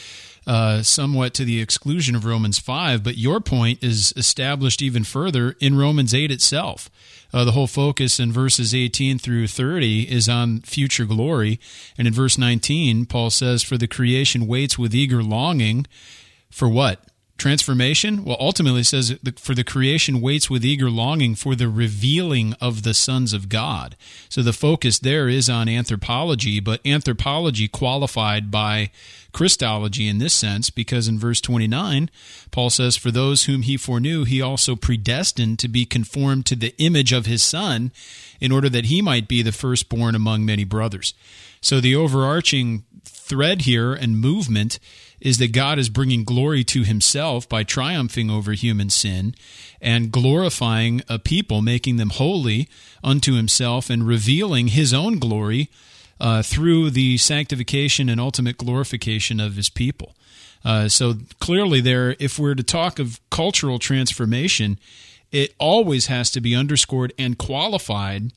Uh, somewhat to the exclusion of Romans five, but your point is established even further in Romans eight itself. Uh, the whole focus in verses eighteen through thirty is on future glory, and in verse nineteen, Paul says, "For the creation waits with eager longing for what? Transformation?" Well, ultimately it says, "For the creation waits with eager longing for the revealing of the sons of God." So the focus there is on anthropology, but anthropology qualified by Christology in this sense, because in verse twenty-nine, Paul says, "For those whom he foreknew, he also predestined to be conformed to the image of his Son, in order that he might be the firstborn among many brothers." So the overarching thread here and movement is that God is bringing glory to himself by triumphing over human sin and glorifying a people, making them holy unto himself, and revealing his own glory uh, through the sanctification and ultimate glorification of his people. Uh, so clearly there, if we're to talk of cultural transformation, it always has to be underscored and qualified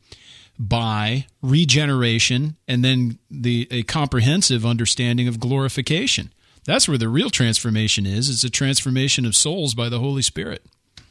by regeneration and then the a comprehensive understanding of glorification. That's where the real transformation is. It's a transformation of souls by the Holy Spirit.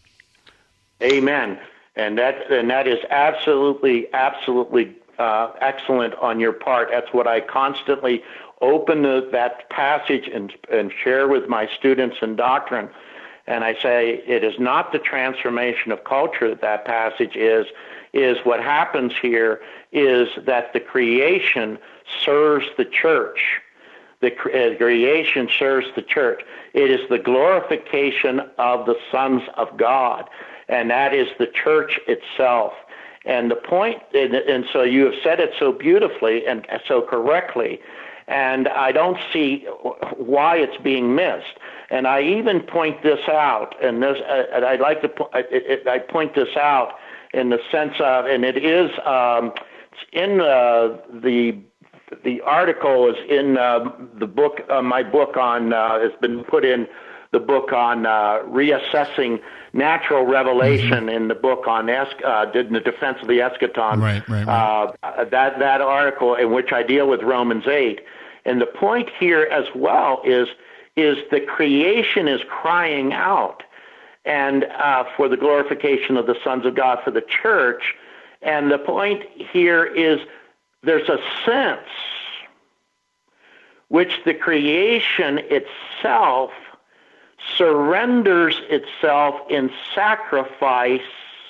Amen. And that and that is absolutely, absolutely uh, excellent on your part. That's what I constantly open the, that passage and, and share with my students in doctrine. And I say it is not the transformation of culture that that passage is. is what happens here is that the creation serves the church. The creation serves the church. It is the glorification of the sons of God, and that is the church itself. And the point, and, and so you have said it so beautifully and so correctly, and I don't see why it's being missed. And I even point this out, and this, and I'd like to, I point this out in the sense of, and it is um, in uh, the the article is in uh, the book, uh, my book on, uh, has been put in the book on uh, reassessing natural revelation mm-hmm. in the book on es- uh, in the defense of the eschaton. Right, right, right. Uh, that that article in which I deal with Romans eight, and the point here as well is is the creation is crying out, and uh, for the glorification of the sons of God, for the church, and the point here is there's a sense which the creation itself surrenders itself in sacrifice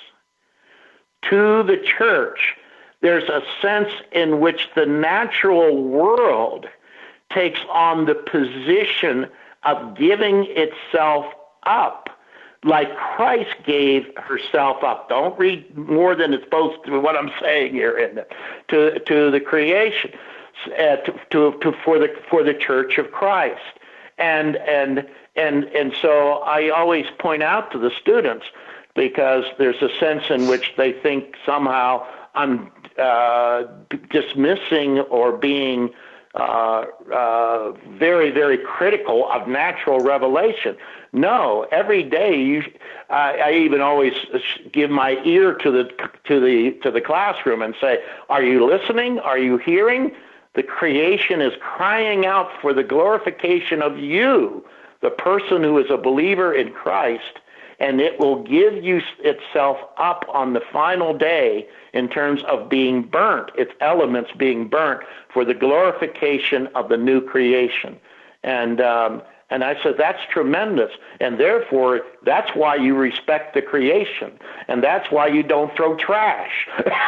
to the church. There's a sense in which the natural world takes on the position of giving itself up, like Christ gave herself up. Don't read more than it's supposed to, what I'm saying here, in the, to to the creation, uh, to, to, to for the for the church of Christ. And and and and so I always point out to the students, because there's a sense in which they think somehow I'm uh, dismissing or being uh, uh, very, very critical of natural revelation. No, every day you. I, I even always give my ear to the to the to the classroom and say, "Are you listening? Are you hearing? The creation is crying out for the glorification of you, the person who is a believer in Christ, and it will give you itself up on the final day in terms of being burnt, its elements being burnt for the glorification of the new creation." And um, and I said, that's tremendous. And therefore, that's why you respect the creation. And that's why you don't throw trash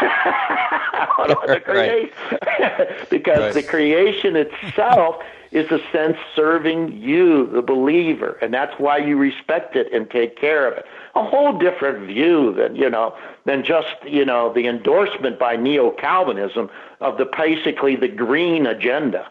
on the creation. Because right. the creation itself is a sense serving you, the believer. And that's why you respect it and take care of it. A whole different view than, you know, than just, you know, the endorsement by neo-Calvinism of the basically the green agenda.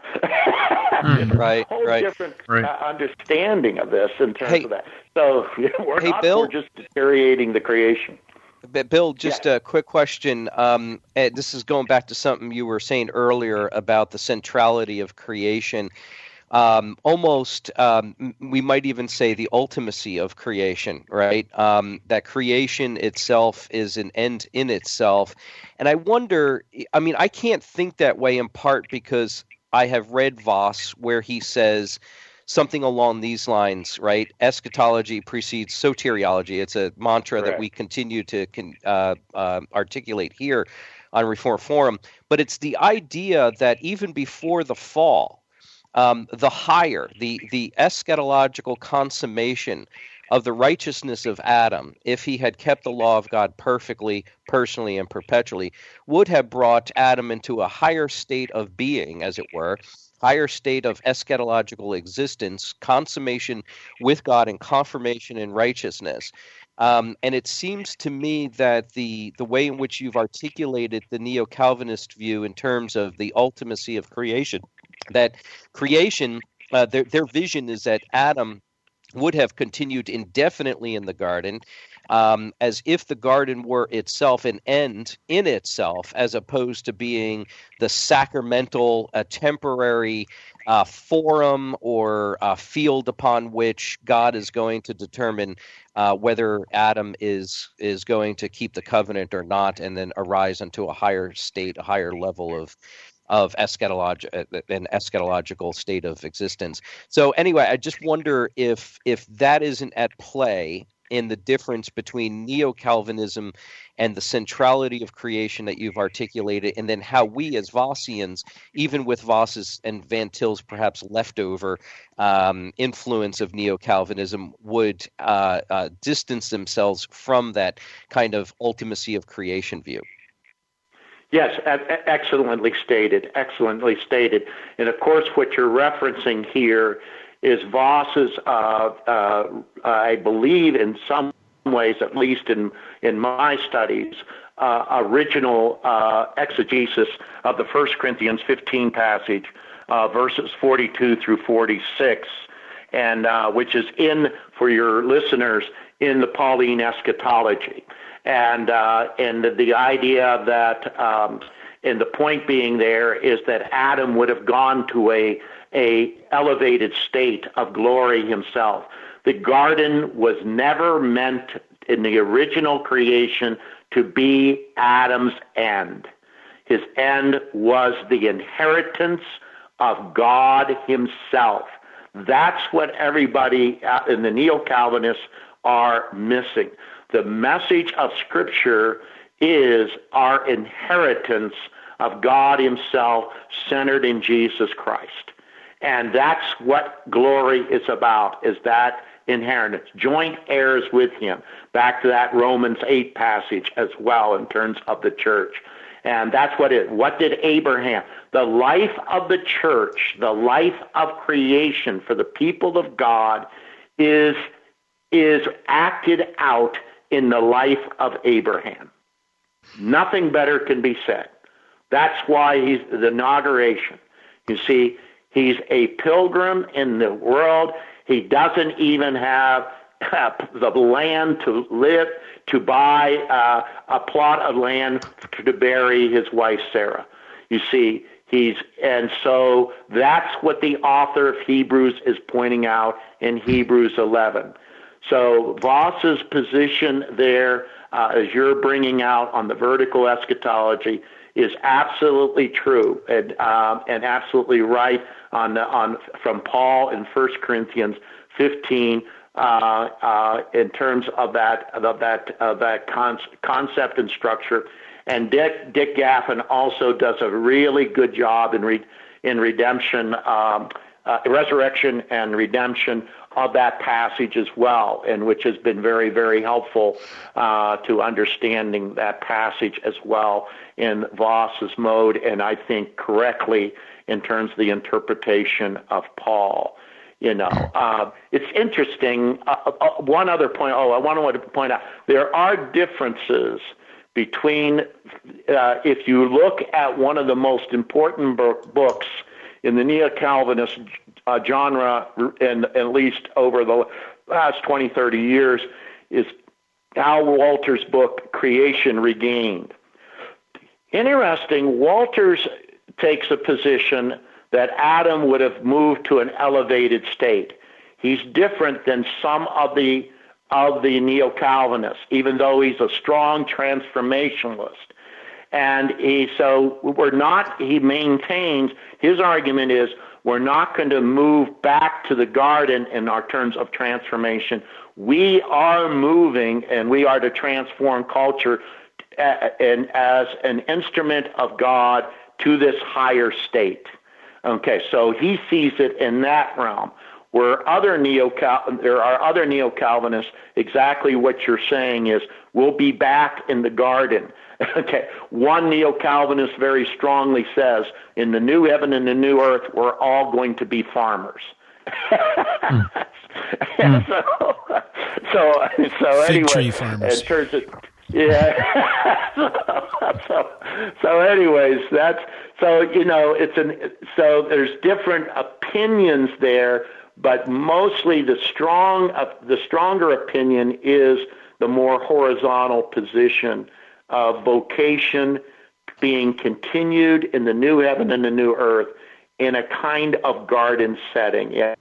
mm, right, a whole right. different right. Uh, understanding of this in terms hey, of that. So we're hey, not Bill? we're just deteriorating the creation. Bill, just yeah. a quick question. Um, this is going back to something you were saying earlier about the centrality of creation. Um, almost, um, we might even say the ultimacy of creation, right? Um, that creation itself is an end in itself. And I wonder, I mean, I can't think that way in part because I have read Voss where he says something along these lines, right? Eschatology precedes soteriology. It's a mantra Correct. that we continue to uh, uh, articulate here on Reform Forum. But it's the idea that even before the fall, Um, the higher, the the eschatological consummation of the righteousness of Adam, if he had kept the law of God perfectly, personally, and perpetually, would have brought Adam into a higher state of being, as it were, higher state of eschatological existence, consummation with God and confirmation in righteousness. Um, and it seems to me that the the way in which you've articulated the neo-Calvinist view in terms of the ultimacy of creation, that creation, uh, their their vision is that Adam would have continued indefinitely in the garden, um, as if the garden were itself an end in itself, as opposed to being the sacramental, uh, temporary uh, forum or uh, field upon which God is going to determine uh, whether Adam is is going to keep the covenant or not, and then arise into a higher state, a higher level of of eschatolog- an eschatological state of existence. So anyway, I just wonder if if that isn't at play in the difference between neo-Calvinism and the centrality of creation that you've articulated, and then how we as Vossians, even with Voss's and Van Til's perhaps leftover um, influence of neo-Calvinism, would uh, uh, distance themselves from that kind of ultimacy of creation view. Yes, excellently stated, excellently stated. And of course, what you're referencing here is Voss's, uh, uh, I believe in some ways, at least in, in my studies, uh, original uh, exegesis of the First Corinthians fifteen passage, uh, verses forty-two through forty-six, and uh, which is in, for your listeners, in the Pauline eschatology. And uh, and the idea that, um, and the point being there is that Adam would have gone to a a elevated state of glory himself. The garden was never meant in the original creation to be Adam's end. His end was the inheritance of God himself. That's what everybody in the Neo-Calvinists are missing. The message of Scripture is our inheritance of God himself centered in Jesus Christ. And that's what glory is about, is that inheritance, joint heirs with him. Back to that Romans eight passage as well in terms of the church. And that's what it, what did Abraham, the life of the church, the life of creation for the people of God is, is acted out in the life of Abraham. Nothing better can be said. That's why he's the inauguration. You see, he's a pilgrim in the world. He doesn't even have uh, the land to live, to buy uh, a plot of land to bury his wife Sarah. You see, he's, and so that's what the author of Hebrews is pointing out in Hebrews eleven. So Voss's position there, uh, as you're bringing out on the vertical eschatology, is absolutely true and um, and absolutely right on the, on from Paul in First Corinthians fifteen uh, uh, in terms of that of that of that con- concept and structure. And Dick Dick Gaffin also does a really good job in re- in redemption, um, uh, resurrection and redemption of that passage as well, and which has been very, very helpful uh, to understanding that passage as well in Voss's mode, and I think correctly in terms of the interpretation of Paul. You know, uh, it's interesting. Uh, uh, one other point. Oh, I want to point out there are differences between uh, if you look at one of the most important books in the Neo-Calvinist uh, genre, and at least over the last twenty, thirty years, is Al Walter's book, Creation Regained. Interesting, Walters takes a position that Adam would have moved to an elevated state. He's different than some of the of the Neo-Calvinists, even though he's a strong transformationalist. And he, so we're not, he maintains, his argument is, we're not going to move back to the garden in our terms of transformation. We are moving, and we are to transform culture and as an instrument of God to this higher state. Okay, so he sees it in that realm. Where other neo-Cal, there are other neo-Calvinists, exactly what you're saying is, we'll be back in the garden. Okay, one neo-Calvinist very strongly says, in the new heaven and the new earth, we're all going to be farmers. mm. mm. So, so, so Fig anyway, tree farmers. in terms of, yeah. so, so, so, anyways, that's so you know it's an so there's different opinions there, but mostly the strong uh, the stronger opinion is the more horizontal position of vocation being continued in the new heaven and the new earth in a kind of garden setting. Yes,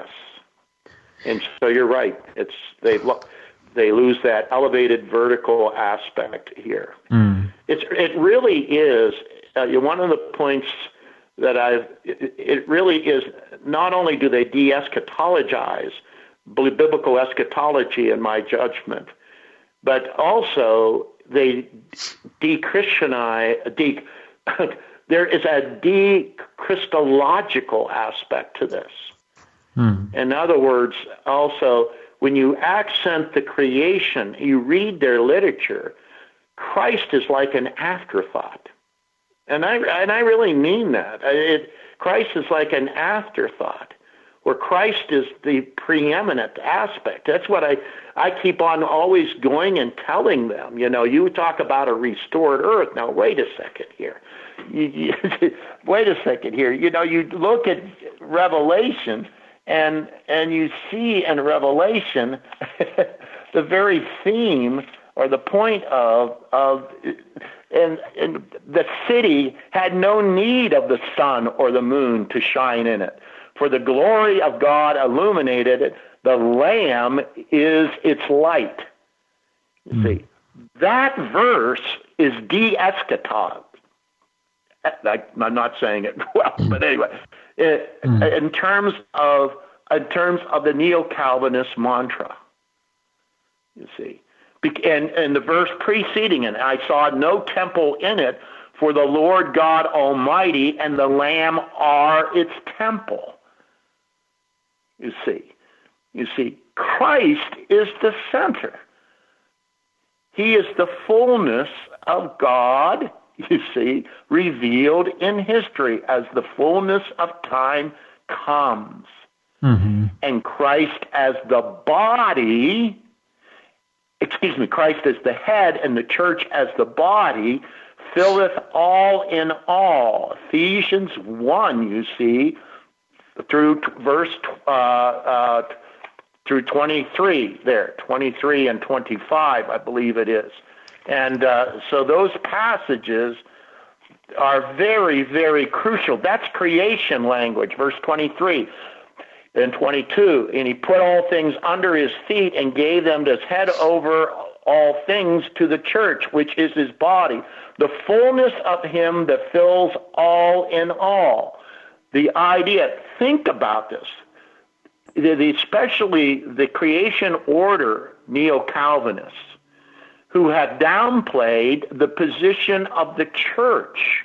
and so you're right. It's they look. They lose that elevated vertical aspect here. Mm. It's it really is uh, one of the points that I've. It, it really is not only do they de-eschatologize, biblical eschatology in my judgment, but also they de-Christianize, de, there is a de-Christological aspect to this. Hmm. In other words, also, when you accent the creation, you read their literature, Christ is like an afterthought. And I, and I really mean that. It, Christ is like an afterthought, where Christ is the preeminent aspect. That's what I, I keep on always going and telling them. You know, you talk about a restored earth. Now, wait a second here. You, you, wait a second here. You know, you look at Revelation, and and you see in Revelation the very theme or the point of of and and the city had no need of the sun or the moon to shine in it, for the glory of God illuminated it. The Lamb is its light. You mm. see, that verse is de-eschatot. I'm not saying it well, but anyway, it, mm. in terms of in terms of the Neo-Calvinist mantra, you see, and and the verse preceding it, I saw no temple in it, for the Lord God Almighty and the Lamb are its temple. You see, you see, Christ is the center. He is the fullness of God, you see, revealed in history as the fullness of time comes. Mm-hmm. And Christ as the body, excuse me, Christ as the head and the church as the body, filleth all in all. Ephesians one, you see, through t- verse uh, uh, through twenty-three there, twenty-three and twenty-five, I believe it is. And uh, so those passages are very, very crucial. That's creation language, verse twenty-three and twenty-two. And he put all things under his feet and gave them as head over all things to the church, which is his body, the fullness of him that fills all in all. The idea, think about this, the, the, especially the creation order Neo-Calvinists, who have downplayed the position of the church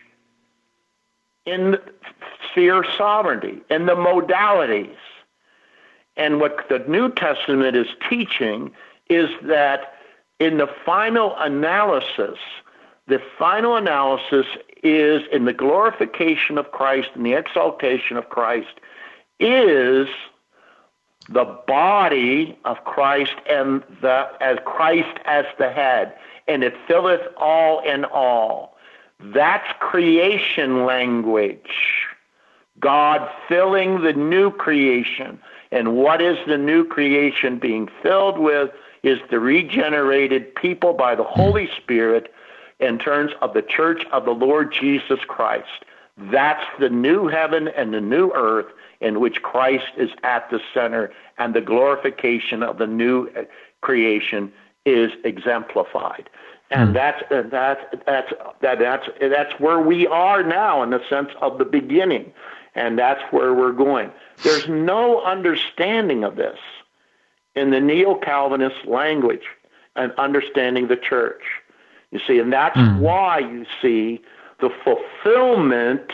in sphere sovereignty, in the modalities. And what the New Testament is teaching is that in the final analysis, the final analysis is in the glorification of Christ and the exaltation of Christ is the body of Christ and the as Christ as the head, and it filleth all in all. That's creation language. God filling the new creation. And what is the new creation being filled with is the regenerated people by the Holy Spirit in terms of the church of the Lord Jesus Christ. That's the new heaven and the new earth in which Christ is at the center, and the glorification of the new creation is exemplified. And that's that's that's that, that's that's where we are now in the sense of the beginning, and that's where we're going. There's no understanding of this in the Neo-Calvinist language and understanding the church. You see, and that's mm. why you see the fulfillment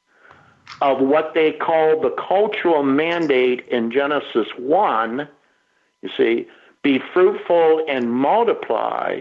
of what they call the cultural mandate in Genesis one, you see, be fruitful and multiply,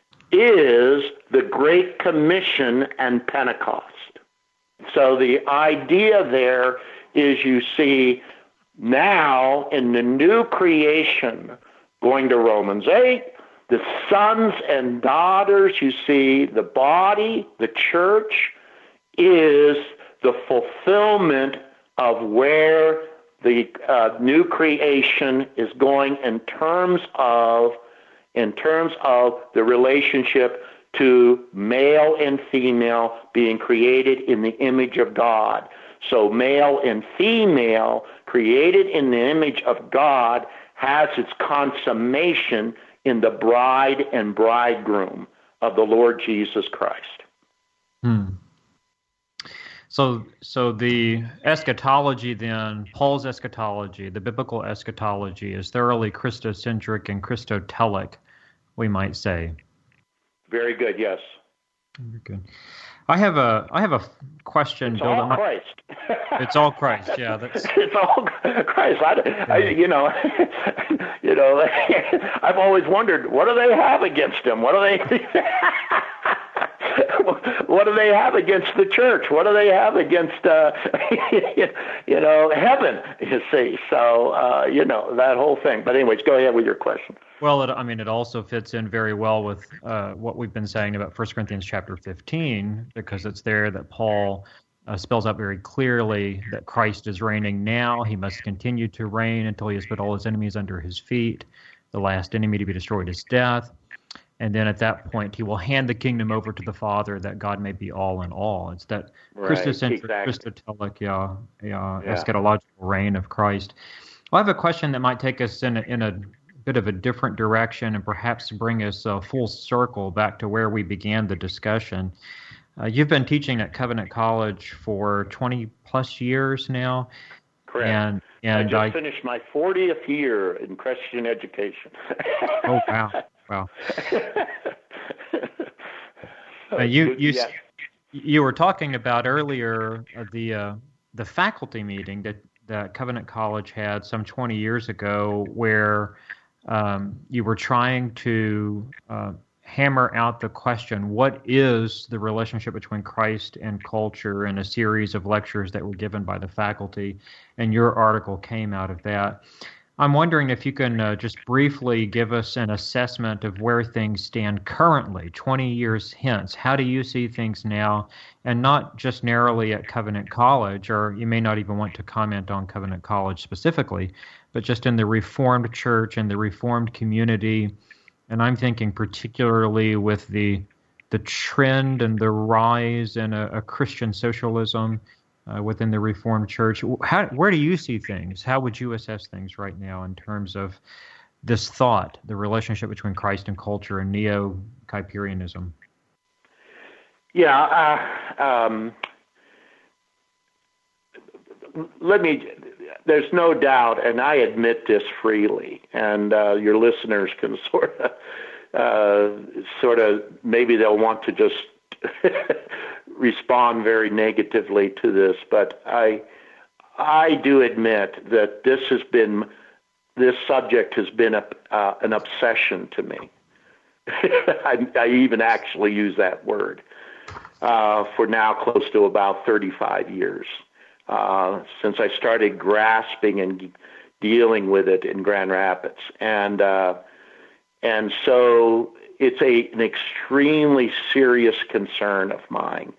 is the Great Commission and Pentecost. So the idea there is you see now in the new creation, going to Romans eight, the sons and daughters, you see, the body, the church, is the fulfillment of where the uh, new creation is going in terms of in terms of the relationship to male and female being created in the image of God. So male and female created in the image of God has its consummation in the bride and bridegroom of the Lord Jesus Christ. Hmm. So, so the eschatology then, Paul's eschatology, the biblical eschatology, is thoroughly Christocentric and Christotelic, we might say. Very good. Yes. Very good. I have a I have a question. It's Bill, all might, Christ. It's all Christ. Yeah, that's. It's all Christ. I, I, you know, you know. I've always wondered, what do they have against him? What do they? What do they have against the church? What do they have against, uh, you know, heaven? You see, so uh, you know that whole thing. But anyways, go ahead with your question. Well, it, I mean, it also fits in very well with uh, what we've been saying about First Corinthians chapter fifteen, because it's there that Paul uh, spells out very clearly that Christ is reigning now. He must continue to reign until he has put all his enemies under his feet. The last enemy to be destroyed is death. And then at that point, he will hand the kingdom over to the Father, that God may be all in all. It's that Right, Christocentric, exactly. Christotelic, yeah, yeah, Yeah. eschatological reign of Christ. Well, I have a question that might take us in a, in a bit of a different direction and perhaps bring us uh, full circle back to where we began the discussion. Uh, you've been teaching at Covenant College for twenty plus years now. Correct. And, I and just I, finished my fortieth year in Christian education. oh, wow. Wow. Uh, you you Yes. you were talking about earlier uh, the uh, the faculty meeting that, that Covenant College had some twenty years ago, where um, you were trying to uh, hammer out the question, what is the relationship between Christ and culture, in a series of lectures that were given by the faculty, and your article came out of that. I'm wondering if you can uh, just briefly give us an assessment of where things stand currently, twenty years hence. How do you see things now, and not just narrowly at Covenant College, or you may not even want to comment on Covenant College specifically, but just in the Reformed Church and the Reformed community. And I'm thinking particularly with the the trend and the rise in a, a Christian socialism Uh, within the Reformed Church. How, where do you see things? How would you assess things right now in terms of this thought, the relationship between Christ and culture and Neo-Kuyperianism? Yeah, uh, um, let me, there's no doubt, and I admit this freely, and uh, your listeners can sort of, uh, sort of, maybe they'll want to just respond very negatively to this, but I I do admit that this has been this subject has been a, uh, an obsession to me. I, I even actually use that word uh, for now close to about thirty-five years uh, since I started grasping and dealing with it in Grand Rapids, and uh, and so it's a an extremely serious concern of mine.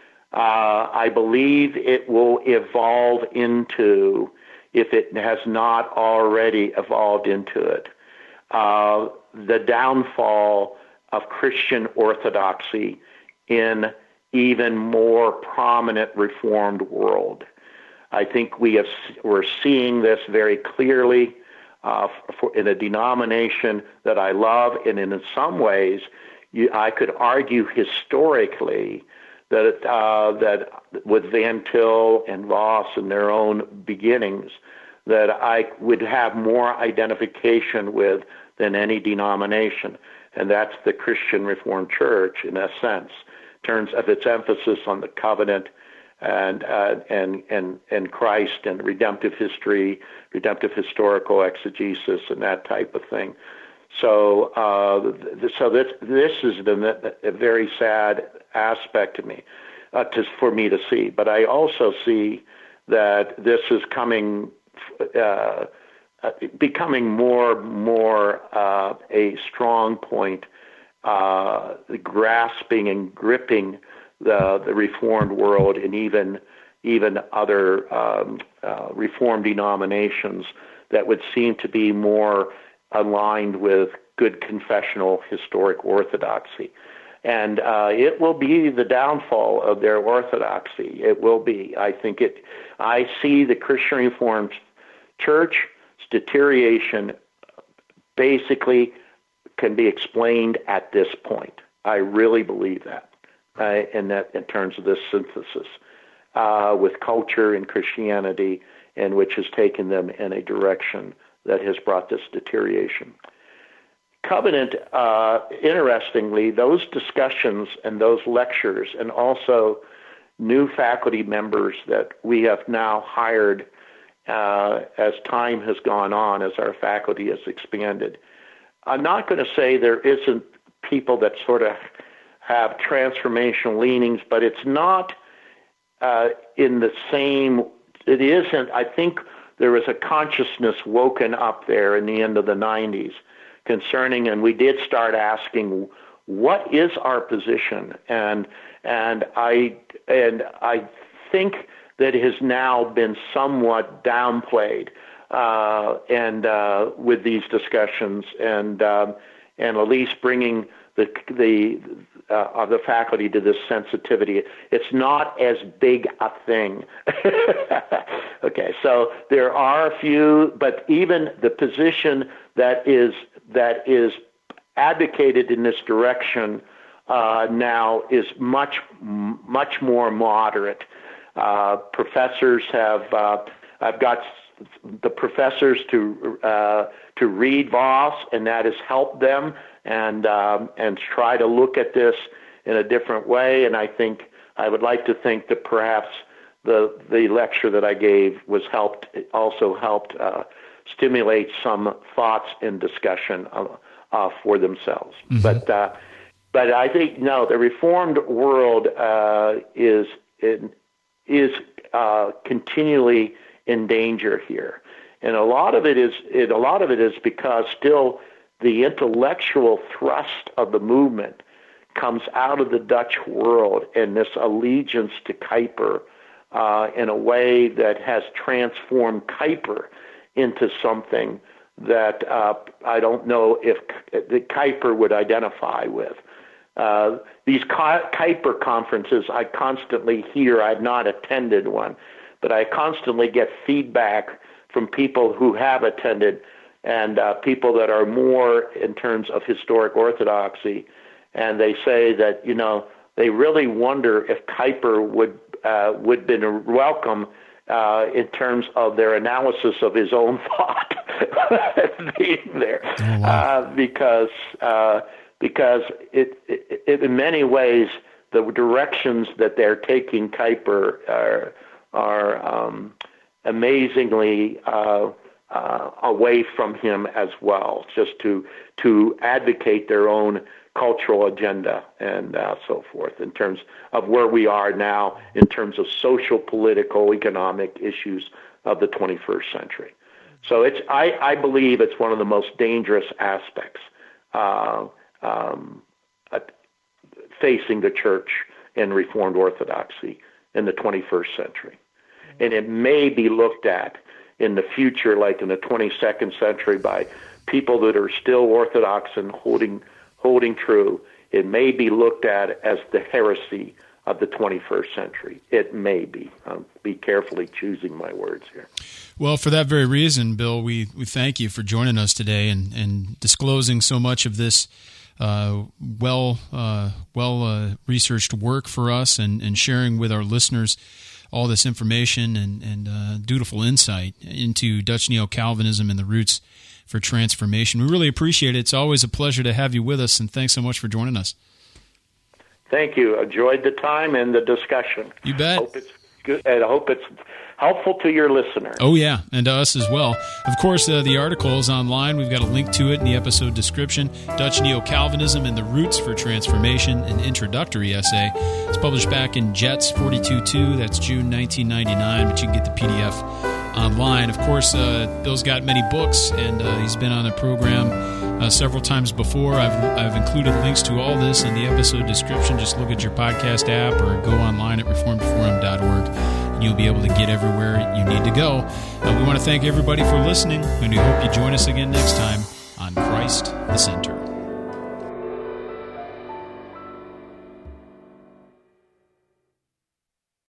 Uh, I believe it will evolve into, if it has not already evolved into it, uh, the downfall of Christian orthodoxy in even more prominent Reformed world. I think we have we're seeing this very clearly uh, for, in a denomination that I love, and in some ways, you, I could argue historically that uh, that with Van Til and Voss and their own beginnings, that I would have more identification with than any denomination, and that's the Christian Reformed Church in a sense, in terms of its emphasis on the covenant and uh, and and and Christ and redemptive history, redemptive historical exegesis, and that type of thing. So, uh, th- so this this is the, a very sad aspect to me, uh, to, for me to see. But I also see that this is coming, uh, uh, becoming more more uh, a strong point, uh, grasping and gripping the the Reformed world and even even other um, uh, Reformed denominations that would seem to be more aligned with good confessional historic orthodoxy. And uh, it will be the downfall of their orthodoxy. It will be. I think it, I see the Christian Reformed Church's deterioration basically can be explained at this point. I really believe that, uh, in that in terms of this synthesis. uh, with culture and Christianity, and which has taken them in a direction that has brought this deterioration. Covenant, uh, interestingly, those discussions and those lectures, and also new faculty members that we have now hired uh, as time has gone on, as our faculty has expanded. I'm not going to say there isn't people that sort of have transformational leanings, but it's not uh, in the same, it isn't, I think there was a consciousness woken up there in the end of the nineties concerning, and we did start asking, what is our position? And and I and I think that it has now been somewhat downplayed, uh, and uh, with these discussions, and um, and at least bringing the the uh, of the faculty to this sensitivity. It's not as big a thing. Okay, so there are a few, but even the position that is that is advocated in this direction uh, now is much much more moderate. Uh, professors have uh, I've got the professors to uh, to read Voss, and that has helped them and um, and try to look at this in a different way. And I think I would like to think that perhaps the the lecture that I gave was helped also helped uh, stimulate some thoughts and discussion uh, uh, for themselves. Mm-hmm. But uh, but I think no, the Reformed world uh, is in, is uh, continually in danger here, and a lot of it is it, a lot of it is because still the intellectual thrust of the movement comes out of the Dutch world and this allegiance to Kuyper uh, in a way that has transformed Kuyper into something that uh, I don't know if the Kuyper would identify with. Uh, these Kuyper conferences I constantly hear. I've not attended one, but I constantly get feedback from people who have attended and uh, people that are more in terms of historic orthodoxy, and they say that, you know, they really wonder if Kuyper would uh, would been welcome uh, in terms of their analysis of his own thought being there, oh, wow. uh, because uh, because it, it, it in many ways the directions that they're taking Kuyper are are um, amazingly uh, uh, away from him as well, just to to advocate their own cultural agenda and uh, so forth in terms of where we are now in terms of social, political, economic issues of the twenty-first century. So it's I, I believe it's one of the most dangerous aspects uh, um, uh, facing the church and Reformed Orthodoxy in the twenty-first century. And it may be looked at in the future, like in the twenty-second century, by people that are still Orthodox and holding holding true. It may be looked at as the heresy of the twenty-first century. It may be. I'll be carefully choosing my words here. Well, for that very reason, Bill, we, we thank you for joining us today and, and disclosing so much of this uh, well uh, well uh, researched work for us and, and sharing with our listeners all this information and, and uh, dutiful insight into Dutch Neo-Calvinism and the roots for transformation. We really appreciate it. It's always a pleasure to have you with us, and thanks so much for joining us. Thank you. Enjoyed the time and the discussion. You bet. Hope it's good, and I hope it's helpful to your listeners. Oh, yeah, and to us as well. Of course, uh, the article is online. We've got a link to it in the episode description. Dutch Neo-Calvinism and the Roots for Transformation, an introductory essay. It's published back in Jets forty-two two. That's June nineteen ninety-nine, but you can get the P D F online. Of course, uh, Bill's got many books, and uh, he's been on the program uh, several times before. I've I've included links to all this in the episode description. Just look at your podcast app or go online at reformed forum dot org, and you'll be able to get everywhere you need to go. Uh, we want to thank everybody for listening, and we hope you join us again next time on Christ the Center.